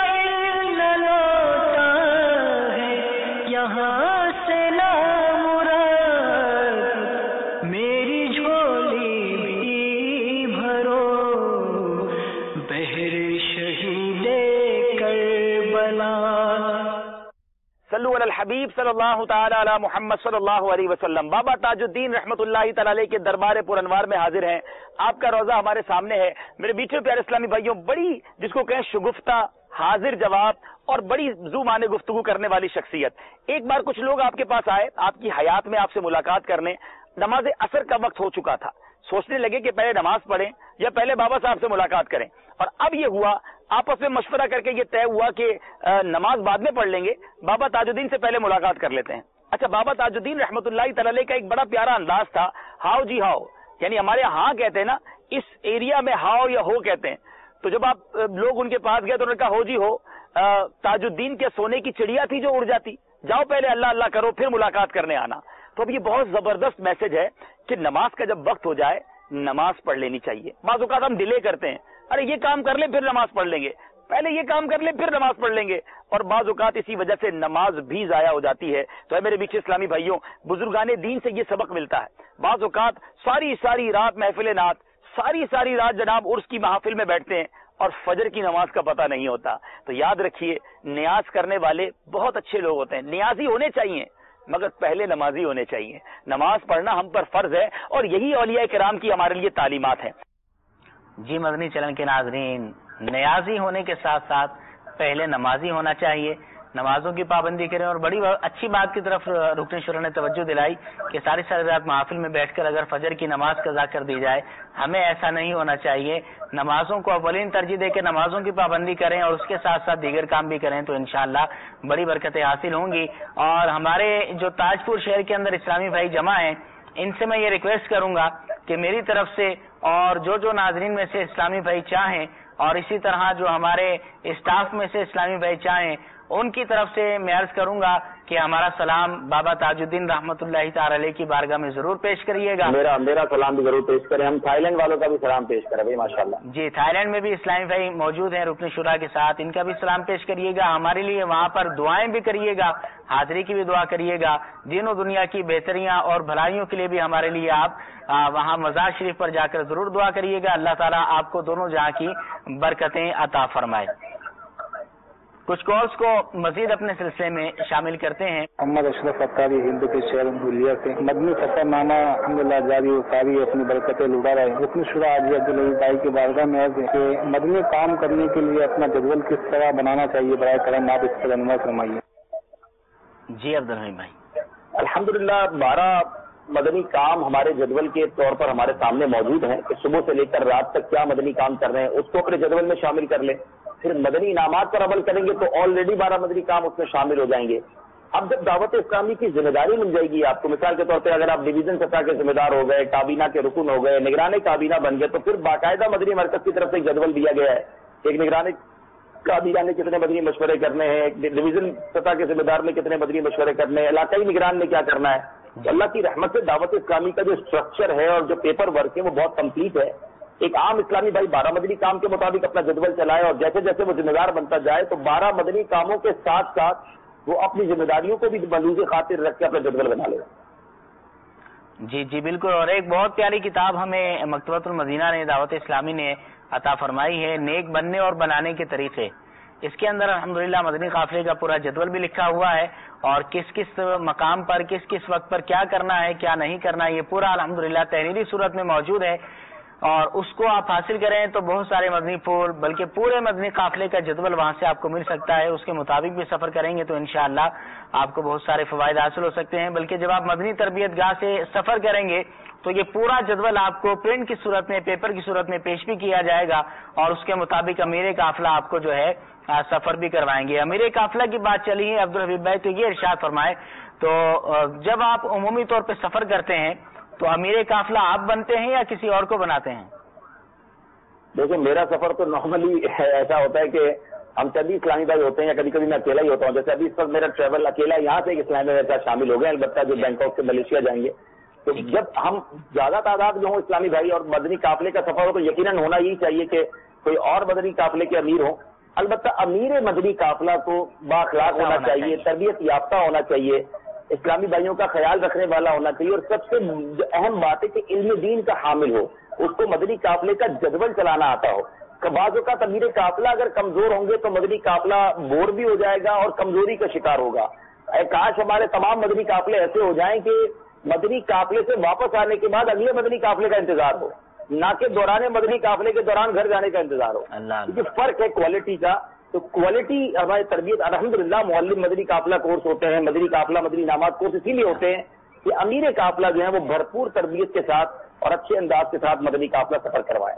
علی الحبیب صلی اللہ تعالی علی محمد صلی اللہ علیہ وسلم. بابا تاج الدین رحمۃ اللہ تعالی علیہ کے دربار پر انوار میں حاضر ہیں. آپ کا روزہ ہمارے سامنے ہے. میرے بیچے پیارے اسلامی بھائیوں, بڑی جس کو کہیں شگفتہ, حاضر جواب اور بڑی ذو معنی گفتگو کرنے والی شخصیت. ایک بار کچھ لوگ آپ کے پاس آئے, آپ کی حیات میں آپ سے ملاقات کرنے. نماز عصر کا وقت ہو چکا تھا. سوچنے لگے کہ پہلے نماز پڑھیں یا پہلے بابا صاحب سے ملاقات کریں, اور اب یہ ہوا آپس میں مشورہ کر کے یہ طے ہوا کہ نماز بعد میں پڑھ لیں گے, بابا تاج الدین سے پہلے ملاقات کر لیتے ہیں. اچھا, بابا تاج الدین رحمۃ اللہ تعالی علیہ کا ایک بڑا پیارا انداز تھا, ہاؤ جی ہاؤ, یعنی ہمارے ہاں کہتے ہیں نا, اس ایریا میں ہاؤ یا ہو کہتے ہیں. تو جب آپ لوگ ان کے پاس گئے تو انہوں نے کہا ہو جی ہو. تاج الدین کے سونے کی چڑیا تھی جو اڑ جاتی, جاؤ پہلے اللہ اللہ کرو پھر ملاقات کرنے آنا. تو اب یہ بہت زبردست میسج ہے کہ نماز کا جب وقت ہو جائے نماز پڑھ لینی چاہیے. بعض اوقات ہم ڈیلے کرتے ہیں, ارے یہ کام کر لیں پھر نماز پڑھ لیں گے, پہلے یہ کام کر لیں پھر نماز پڑھ لیں گے, اور بعض اوقات اسی وجہ سے نماز بھی ضائع ہو جاتی ہے. تو میرے بیچ اسلامی بھائیوں, بزرگان دین سے یہ سبق ملتا ہے. بعض اوقات ساری رات محفل نعت, ساری رات جناب عرس کی محافل میں بیٹھتے ہیں اور فجر کی نماز کا پتہ نہیں ہوتا. تو یاد رکھیے, نیاز کرنے والے بہت اچھے لوگ ہوتے ہیں, نیازی ہونے چاہیے مگر پہلے نمازی ہونے چاہیے. نماز پڑھنا ہم پر فرض ہے اور یہی اولیاء کرام کی ہمارے لیے تعلیمات ہیں. جی مدنی چینل کے ناظرین, نیازی ہونے کے ساتھ ساتھ پہلے نمازی ہونا چاہیے. نمازوں کی پابندی کریں, اور بڑی اچھی بات کی طرف رکن شورا نے توجہ دلائی کہ ساری رات محافل میں بیٹھ کر اگر فجر کی نماز قضا کر دی جائے, ہمیں ایسا نہیں ہونا چاہیے. نمازوں کو اولین ترجیح دے کے نمازوں کی پابندی کریں اور اس کے ساتھ ساتھ دیگر کام بھی کریں, تو انشاءاللہ بڑی برکتیں حاصل ہوں گی. اور ہمارے جو تاج پور شہر کے اندر اسلامی بھائی جمع ہیں, ان سے میں یہ ریکویسٹ کروں گا کہ میری طرف سے اور جو ناظرین میں سے اسلامی بھائی چاہیں, اور اسی طرح جو ہمارے اسٹاف میں سے اسلامی بھائی چاہیں, ان کی طرف سے میں عرض کروں گا کہ ہمارا سلام بابا تاج الدین رحمۃ اللہ تعالی علیہ کی بارگاہ میں ضرور پیش کریے گا. میرا سلام بھی ضرور پیش کریں. ہم تھائی لینڈ والوں کا بھی سلام پیش کریں بھائی, ماشاءاللہ. جی, تھائی لینڈ میں بھی اسلامی بھائی موجود ہیں رکن شورا کے ساتھ, ان کا بھی سلام پیش کریے گا. ہمارے لیے وہاں پر دعائیں بھی کریے گا, حاضری کی بھی دعا کریے گا. دین و دنیا کی بہتریاں اور بھلائیوں کے لیے بھی ہمارے لیے آپ وہاں مزار شریف پر جا کر ضرور دعا کریے گا. اللہ تعالیٰ آپ کو دونوں جہاں کی برکتیں عطا فرمائے. کچھ کالز کو مزید اپنے سلسلے میں شامل کرتے ہیں. محمد اشرف اتاری ہند کے شہر دھولیا سے. مدنی سفر نامہ الحمدللہ جاری و ساری اپنی برکتیں لٹا رہے ہیں. رکن شورا حاجی عبدالحبیب بھائی کی بارگاہ میں ہے کہ مدنی کام کرنے کے لیے اپنا جدول کس طرح بنانا چاہیے, برائے کرم آپ اس پر رہنمائی فرمائیے. جی عبدالحبیب بھائی, الحمدللہ 12 مدنی کام ہمارے جدول کے طور پر ہمارے سامنے موجود ہیں کہ صبح سے لے کر رات تک کیا مدنی کام کر رہے ہیں اس کو اپنے جدول میں شامل کر لیں. پھر مدنی انعامات پر عمل کریں گے تو آلریڈی 12 مدنی کام اس میں شامل ہو جائیں گے. اب جب دعوت اسلامی کی ذمہ داری مل جائے گی آپ کو, مثال کے طور پہ اگر آپ ڈویژن سطح کے ذمہ دار ہو گئے, کابینہ کے رکن ہو گئے, نگران کابینہ بن گئے, تو پھر باقاعدہ مدنی مرکز کی طرف سے ایک جدول دیا گیا ہے. ایک نگران کابینہ نے کتنے مدنی مشورے کرنے ہیں, ڈویژن سطح کے ذمہ دار میں کتنے مدنی مشورے کرنے ہیں, علاقائی نگران نے کیا کرنا ہے. اللہ کی رحمت سے دعوت اسلامی کا جو اسٹرکچر ہے اور جو پیپر ورک ہے وہ بہت کمپلیٹ ہے. ایک عام اسلامی بھائی 12 مدنی کام کے مطابق اپنا جدول چلائے, اور جیسے جیسے وہ ذمہ دار بنتا جائے تو 12 مدنی کاموں کے ساتھ ساتھ وہ اپنی ذمہ داریوں کو بھی ملحوظ خاطر رکھ کے اپنا جدول بنا لے. جی بالکل. اور ایک بہت پیاری کتاب ہمیں مکتبۃ المدینہ نے دعوت اسلامی نے عطا فرمائی ہے, نیک بننے اور بنانے کے طریقے. اس کے اندر الحمدللہ مدنی قافلے کا پورا جدول بھی لکھا ہوا ہے, اور کس کس مقام پر کس کس وقت پر کیا کرنا ہے کیا نہیں کرنا ہے, یہ پورا الحمدللہ تحریری صورت میں موجود ہے. اور اس کو آپ حاصل کریں تو بہت سارے مدنی پھول بلکہ پورے مدنی قافلے کا جدول وہاں سے آپ کو مل سکتا ہے. اس کے مطابق بھی سفر کریں گے تو انشاءاللہ آپ کو بہت سارے فوائد حاصل ہو سکتے ہیں. بلکہ جب آپ مدنی تربیت گاہ سے سفر کریں گے تو یہ پورا جدول آپ کو پرنٹ کی صورت میں, پیپر کی صورت میں پیش بھی کیا جائے گا, اور اس کے مطابق امیر قافلہ آپ کو جو ہے سفر بھی کروائیں گے. امیر قافلہ کی بات چلی ہے عبدالحبیب بھائی, تو یہ ارشاد فرمائے, تو جب آپ عمومی طور پہ سفر کرتے ہیں تو امیر قافلہ آپ بنتے ہیں یا کسی اور کو بناتے ہیں؟ دیکھیں, میرا سفر تو نارملی ایسا ہوتا ہے کہ ہم سبھی اسلامی بھائی ہوتے ہیں, یا کبھی کبھی میں اکیلا ہی ہوتا ہوں. جیسے ابھی اس وقت میرا ٹریول اکیلا یہاں سے ایک اسلامی بھائی کے ساتھ شامل ہو گئے, البتہ جو بینکاک سے ملیشیا جائیں گے. تو جب ہم زیادہ تعداد میں ہوں اسلامی بھائی اور مدنی قافلے کا سفر ہو تو یقیناً ہونا یہی چاہیے کہ کوئی اور مدنی قافلے کے امیر ہوں. البتہ امیر مدنی قافلہ تو بااخلاق ہونا چاہیے, تربیت یافتہ ہونا چاہیے, اسلامی بھائیوں کا خیال رکھنے والا ہونا چاہیے, اور سب سے اہم بات ہے کہ علم دین کا حامل ہو, اس کو مدنی قافلے کا جدول چلانا آتا ہو. بعض اوقات امیر قافلہ اگر کمزور ہوں گے تو مدنی قافلہ بور بھی ہو جائے گا اور کمزوری کا شکار ہوگا. کاش ہمارے تمام مدنی قافلے ایسے ہو جائیں کہ مدنی قافلے سے واپس آنے کے بعد اگلے مدنی قافلے کا انتظار ہو، نہ کہ دوران مدنی قافلے کے دوران گھر جانے کا انتظار ہو. کیونکہ فرق ہے کوالٹی کا. تو کوالٹی ہماری تربیت الحمدللہ معلم مدنی قافلہ کورس ہوتے ہیں، مدنی قافلہ مدنی نامات کورس اسی لیے ہوتے ہیں کہ امیر قافلہ جو ہے وہ بھرپور تربیت کے ساتھ اور اچھے انداز کے ساتھ مدنی قافلہ سفر کروائے.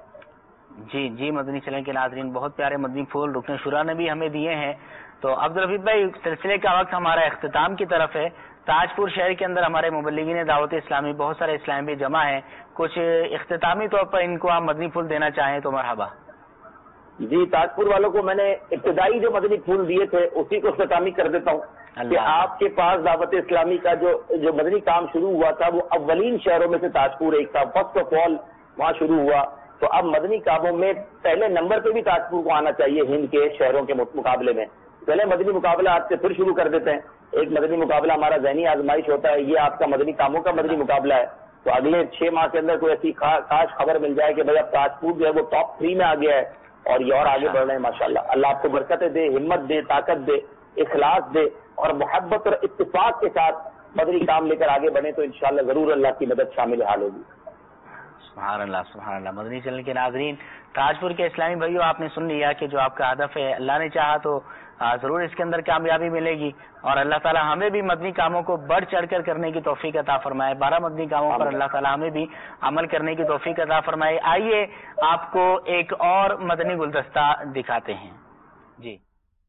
جی مدنی چینل کے ناظرین، بہت پیارے مدنی پھول رکن شورا نے بھی ہمیں دیے ہیں. تو عبدالحفیظ بھائی، سلسلے کا وقت ہمارا اختتام کی طرف ہے. تاج پور شہر کے اندر ہمارے مبلغین دعوت اسلامی بہت سارے اسلام بھی جمع ہیں، کچھ اختتامی طور پر ان کو آپ مدنی پھول دینا چاہیں تو مرحبا. جی، تاج پور والوں کو میں نے ابتدائی جو مدنی پھول دیے تھے اسی کو اختتامی کر دیتا ہوں کہ آپ کے پاس دعوت اسلامی کا جو مدنی کام شروع ہوا تھا وہ اولین شہروں میں سے تاج پور ایک تھا. فرسٹ آف آل وہاں شروع ہوا. تو اب مدنی کاموں میں پہلے نمبر پہ بھی تاج پور کو آنا چاہیے ہند کے شہروں کے مقابلے میں. پہلے مدنی مقابلہ آج سے پھر شروع کر دیتے ہیں. ایک مدنی مقابلہ ہمارا ذہنی آزمائش ہوتا ہے، یہ آپ کا مدنی کاموں کا مدنی مقابلہ ہے. تو اگلے 6 ماہ کے اندر کوئی ایسی خاص خبر مل جائے کہ بھائی اب تاج پور جو ہے وہ ٹاپ 3 میں آ گیا ہے اور یہ اور آگے بڑھ رہے ہیں. ماشاءاللہ اللہ آپ کو برکتیں دے، ہمت دے، طاقت دے، اخلاص دے اور محبت اور اتفاق کے ساتھ مدنی کام لے کر آگے بڑھیں تو انشاءاللہ ضرور اللہ کی مدد شامل حال ہوگی. سبحان اللہ سبحان اللہ. مدنی چینل کے ناظرین، تاج پور کے اسلامی بھائیوں، آپ نے سن لیا کہ جو آپ کا ہدف ہے اللہ نے چاہا تو ضرور اس کے اندر کامیابی ملے گی اور اللہ تعالیٰ ہمیں بھی مدنی کاموں کو بڑھ چڑھ کر کرنے کی توفیق عطا فرمائے. 12 مدنی کاموں پر اللہ تعالیٰ ہمیں بھی عمل کرنے کی توفیق عطا فرمائے. آئیے آپ کو ایک اور مدنی گلدستہ دکھاتے ہیں. جی،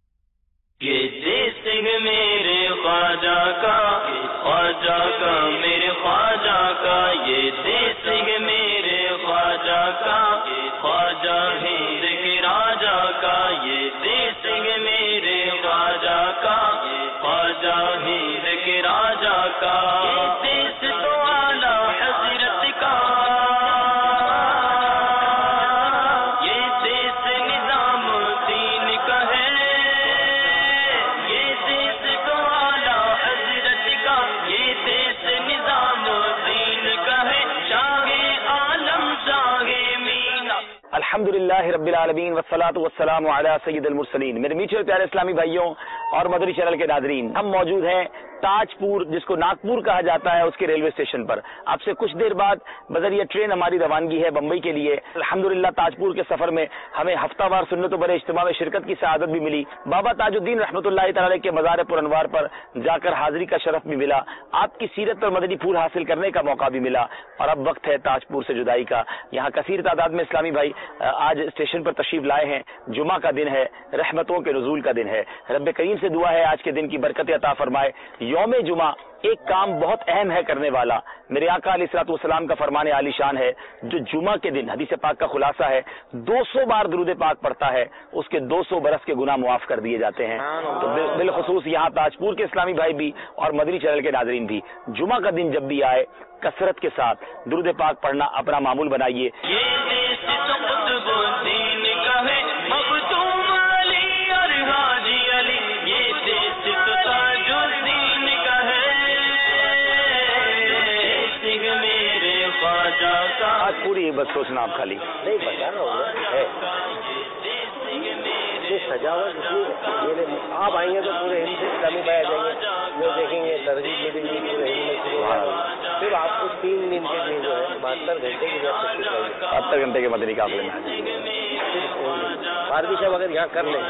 یہ دیس میرے خواجہ کا، خواجہ کا میرے خواجہ کا، یہ دیس میرے خواجہ کا، خواجہ ہند کے راجا کا، یہ دیس میرے خواجہ کا، خواجہ ہند کے راجا کا، یہ دیس تو اعلی حضرت کا، یہ دیس نظام دین کا ہے، یہ دیس تو اعلی حضرت کا، یہ دیس نظام دین کا ہے، شاہ عالم شاہ مینا. الحمدللہ رب العالمین والصلاة والسلام علی سید المرسلین. میرے میٹھے پیارے اسلامی بھائیوں اور مدنی چینل کے ناظرین، ہم موجود ہیں تاج پور جس کو ناگپور کہا جاتا ہے اس کے ریلوے اسٹیشن پر. آپ سے کچھ دیر بعد بذریعہ ٹرین ہماری روانگی ہے بمبئی کے لیے. الحمدللہ تاج پور کے سفر میں ہمیں ہفتہ وار سنت و بڑے اجتماع میں شرکت کی سعادت بھی ملی. بابا تاج الدین رحمۃ اللہ تعالی کے مزار پر انوار پر جا کر حاضری کا شرف بھی ملا. آپ کی سیرت پر مدنی پھول حاصل کرنے کا موقع بھی ملا. اور اب وقت ہے تاج پور سے جدائی کا. یہاں کثیر تعداد میں اسلامی بھائی آج اسٹیشن پر تشریف لائے ہیں. جمعہ کا دن ہے، رحمتوں کے نزول کا دن ہے. رب کریم سے دعا ہے آج کے دن کی برکت عطا فرمائے. یوم جمعہ ایک کام بہت اہم ہے کرنے والا. میرے آقا علیہ الصلوۃ والسلام کا فرمان عالی شان ہے، جو جمعہ کے دن حدیث پاک کا خلاصہ ہے 200 بار درود پاک پڑھتا ہے اس کے 200 برس کے گناہ معاف کر دیے جاتے ہیں. تو بالخصوص یہاں تاج پور کے اسلامی بھائی بھی اور مدنی چینل کے ناظرین بھی جمعہ کا دن جب بھی آئے کثرت کے ساتھ درود پاک پڑھنا اپنا معمول بنائیے. آج پوری بس سوچنا آپ خالی نہیں بتانا ہے سجاوٹ آپ آئیں گے تو پورے ہند سے اسلامی بھائی آ جائیں گے، وہ دیکھیں گے ترغیب ملے گی پورے ہند میں شروع. پھر آپ کو 3 دن کے لیے جو ہے 72 گھنٹے کی ضرورت تشریف لائیں گے. 72 گھنٹے کے مدنی قافلے میں بارہویں شب اگر یہاں کر لیں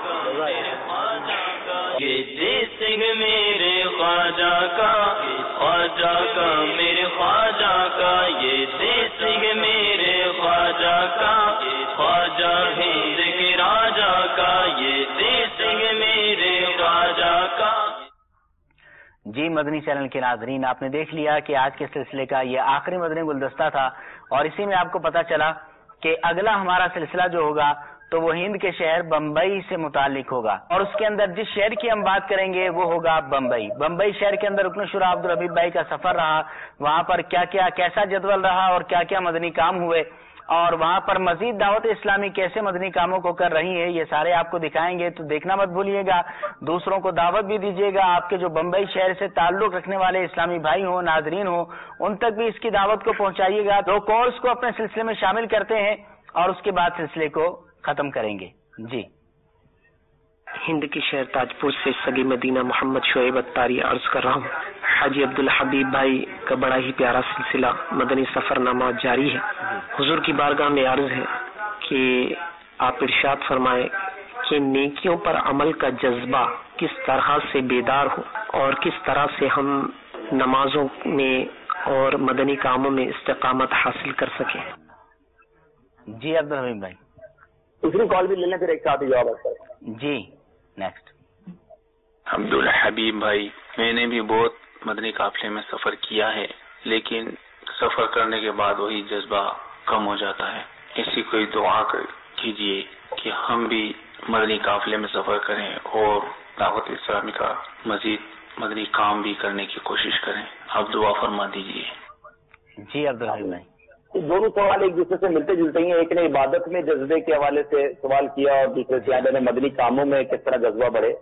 یہ دیس میرے خواجہ کا، خواجہ کا میرے خواجہ کا، یہ دیس میرے خواجہ کا، خواجہ ہند کے راجا کا، یہ دیس میرے خواجہ کا. جی مدنی چینل کے ناظرین، آپ نے دیکھ لیا کہ آج کے سلسلے کا یہ آخری مدنی گلدستہ تھا اور اسی میں آپ کو پتا چلا کہ اگلا ہمارا سلسلہ جو ہوگا تو وہ ہند کے شہر بمبئی سے متعلق ہوگا اور اس کے اندر جس شہر کی ہم بات کریں گے وہ ہوگا بمبئی. بمبئی شہر کے اندر رکن شورا عبدالحبیب بھائی کا سفر رہا، وہاں پر کیسا جدول رہا اور کیا کیا مدنی کام ہوئے اور وہاں پر مزید دعوت اسلامی کیسے مدنی کاموں کو کر رہی ہے، یہ سارے آپ کو دکھائیں گے. تو دیکھنا مت بھولیے گا، دوسروں کو دعوت بھی دیجیے گا. آپ کے جو بمبئی شہر سے تعلق رکھنے والے اسلامی بھائی ہوں، ناظرین ہوں، ان تک بھی اس کی دعوت کو پہنچائیے گا. 2 کالز کو اپنے سلسلے میں شامل کرتے ہیں اور اس کے بعد سلسلے کو ختم کریں گے. جی ہند کے شہر تاجپور سے سگی مدینہ محمد شعیب اتاری عرض کر رہا ہوں. حاجی عبدالحبیب بھائی کا بڑا ہی پیارا سلسلہ مدنی سفر نامہ جاری ہے. حضور کی بارگاہ میں عرض ہے کہ آپ ارشاد فرمائے کہ نیکیوں پر عمل کا جذبہ کس طرح سے بیدار ہو اور کس طرح سے ہم نمازوں میں اور مدنی کاموں میں استقامت حاصل کر سکیں. جی عبدالحبیب بھائی دوسری کال بھی لے لیں پھر ایک ساتھ ہی جواب آتا ہے. جی نیکسٹ. عبدالحبیب بھائی میں نے بھی بہت مدنی قافلے میں سفر کیا ہے لیکن سفر کرنے کے بعد وہی جذبہ کم ہو جاتا ہے. اسی کوئی دعا کیجیے کہ ہم بھی مدنی قافلے میں سفر کریں اور دعوت اسلامی کا مزید مدنی کام بھی کرنے کی کوشش کریں. آپ دعا فرما دیجیے. جی عبدالحبیب بھائی دونوں سوال ایک دوسرے سے ملتے جلتے ہیں. ایک نے عبادت میں جذبے کے حوالے سے سوال کیا اور دوسرے سیادہ نے مدنی کاموں میں کس طرح جذبہ بڑھے.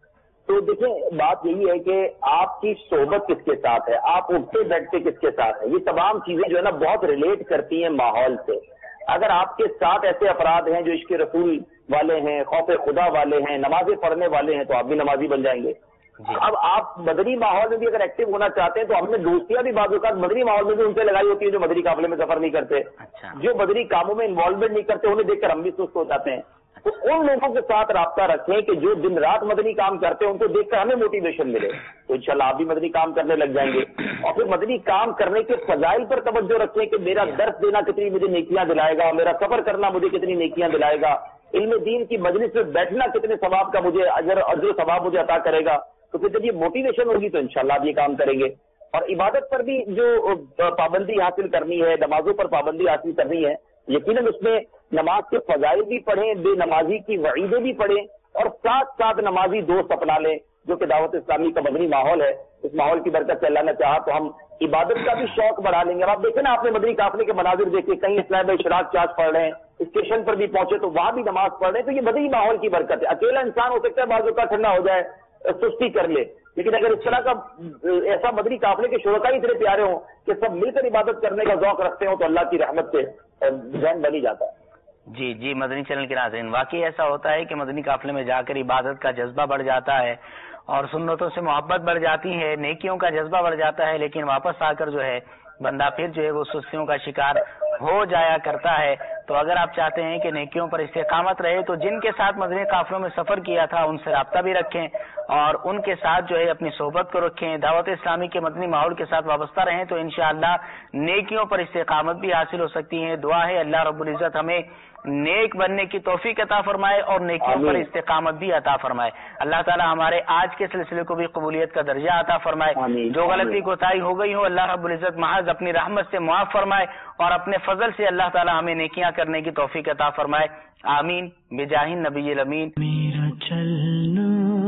تو دیکھیں بات یہی ہے کہ آپ کی صحبت کس کے ساتھ ہے, آپ اٹھتے بیٹھتے کس کے ساتھ ہے, یہ تمام چیزیں جو ہے نا بہت ریلیٹ کرتی ہیں ماحول سے. اگر آپ کے ساتھ ایسے افراد ہیں جو عشق رسول والے ہیں, خوف خدا والے ہیں, نمازیں پڑھنے والے ہیں تو آپ بھی نمازی بن جائیں گے. اب آپ مدنی ماحول میں بھی اگر ایکٹیو ہونا چاہتے ہیں تو ہم نے دوستیاں بھی بعض اوقات مدنی ماحول میں بھی ان سے لگائی ہوتی ہیں جو مدنی قافلے میں سفر نہیں کرتے, جو مدنی کاموں میں انوالومنٹ نہیں کرتے, انہیں دیکھ کر ہم بھی سست ہو جاتے ہیں. تو ان لوگوں کے ساتھ رابطہ رکھیں کہ جو دن رات مدنی کام کرتے ہیں ان کو دیکھ کر ہمیں موٹیویشن ملے تو انشاءاللہ آپ بھی مدنی کام کرنے لگ جائیں گے. اور پھر مدنی کام کرنے کے فضائل پر توجہ رکھیں کہ میرا درس دینا کتنی مجھے نیکیاں دلائے گا, میرا سفر کرنا مجھے کتنی نیکیاں دلائے گا, علم دین کی مجلس میں بیٹھنا کتنے ثواب کا مجھے اجر ثواب مجھے عطا کرے گا. تو پھر جب یہ موٹیویشن ہوگی تو انشاءاللہ آپ یہ کام کریں گے. اور عبادت پر بھی جو پابندی حاصل کرنی ہے, نمازوں پر پابندی حاصل کرنی ہے, یقیناً اس میں نماز کے فضائل بھی پڑھیں, بے نمازی کی وعیدیں بھی پڑھیں اور ساتھ ساتھ نمازی دوست اپنا لیں جو کہ دعوت اسلامی کا مدنی ماحول ہے. اس ماحول کی برکت سے اللہ نے چاہا تو ہم عبادت کا بھی شوق بڑھا لیں گے. اب آپ دیکھیں نا, آپ نے مدنی قافلے کے مناظر دیکھے, کہیں اسلام اشراق چارج پڑھ رہے ہیں, اسٹیشن پر بھی پہنچے تو وہاں بھی نماز پڑھ رہے ہیں. تو یہ مدنی ماحول کی برکت ہے. اکیلا انسان ہو سکتا ہے بعض اوقات ٹھنڈا ہو جائے, سستی کر لے, لیکن اگر اس طرح کا ایسا مدنی قافلے کے شرکاء اتنے پیارے ہوں کہ سب مل کر عبادت کرنے کا ذوق رکھتے ہوں تو اللہ کی رحمت سے ذہن بن ہی جاتا ہے. جی جی مدنی چینل کے ناظرین, واقعی ایسا ہوتا ہے کہ مدنی قافلے میں جا کر عبادت کا جذبہ بڑھ جاتا ہے اور سنتوں سے محبت بڑھ جاتی ہے, نیکیوں کا جذبہ بڑھ جاتا ہے, لیکن واپس آ کر جو ہے بندہ پھر جو ہے وہ سستیوں کا شکار ہو جایا کرتا ہے. تو اگر آپ چاہتے ہیں کہ نیکیوں پر استقامت رہے تو جن کے ساتھ مدنی قافلوں میں سفر کیا تھا ان سے رابطہ بھی رکھیں اور ان کے ساتھ جو ہے اپنی صحبت کو رکھیں, دعوت اسلامی کے مدنی ماحول کے ساتھ وابستہ رہیں تو انشاءاللہ نیکیوں پر استقامت بھی حاصل ہو سکتی ہے. دعا ہے اللہ رب العزت ہمیں نیک بننے کی توفیق عطا فرمائے اور نیکیوں پر استقامت بھی عطا فرمائے. اللہ تعالی ہمارے آج کے سلسلے کو بھی قبولیت کا درجہ عطا فرمائے. جو غلطی کوتاہی ہو گئی ہو اللہ رب العزت محض اپنی رحمت سے معاف فرمائے اور اپنے فضل سے اللہ تعالی ہمیں نیکیاں کرنے کی توفیق عطا فرمائے. آمین بجاہ نبی الامین. میرا چلنا,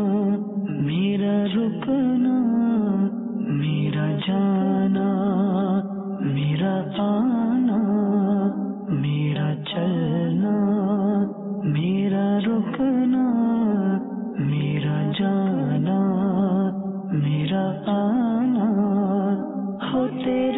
میرا رکنا, میرا جانا, میرا آنا, میرا چلنا, میرا رکنا, میرا جانا, میرا آنا, ہو تیرے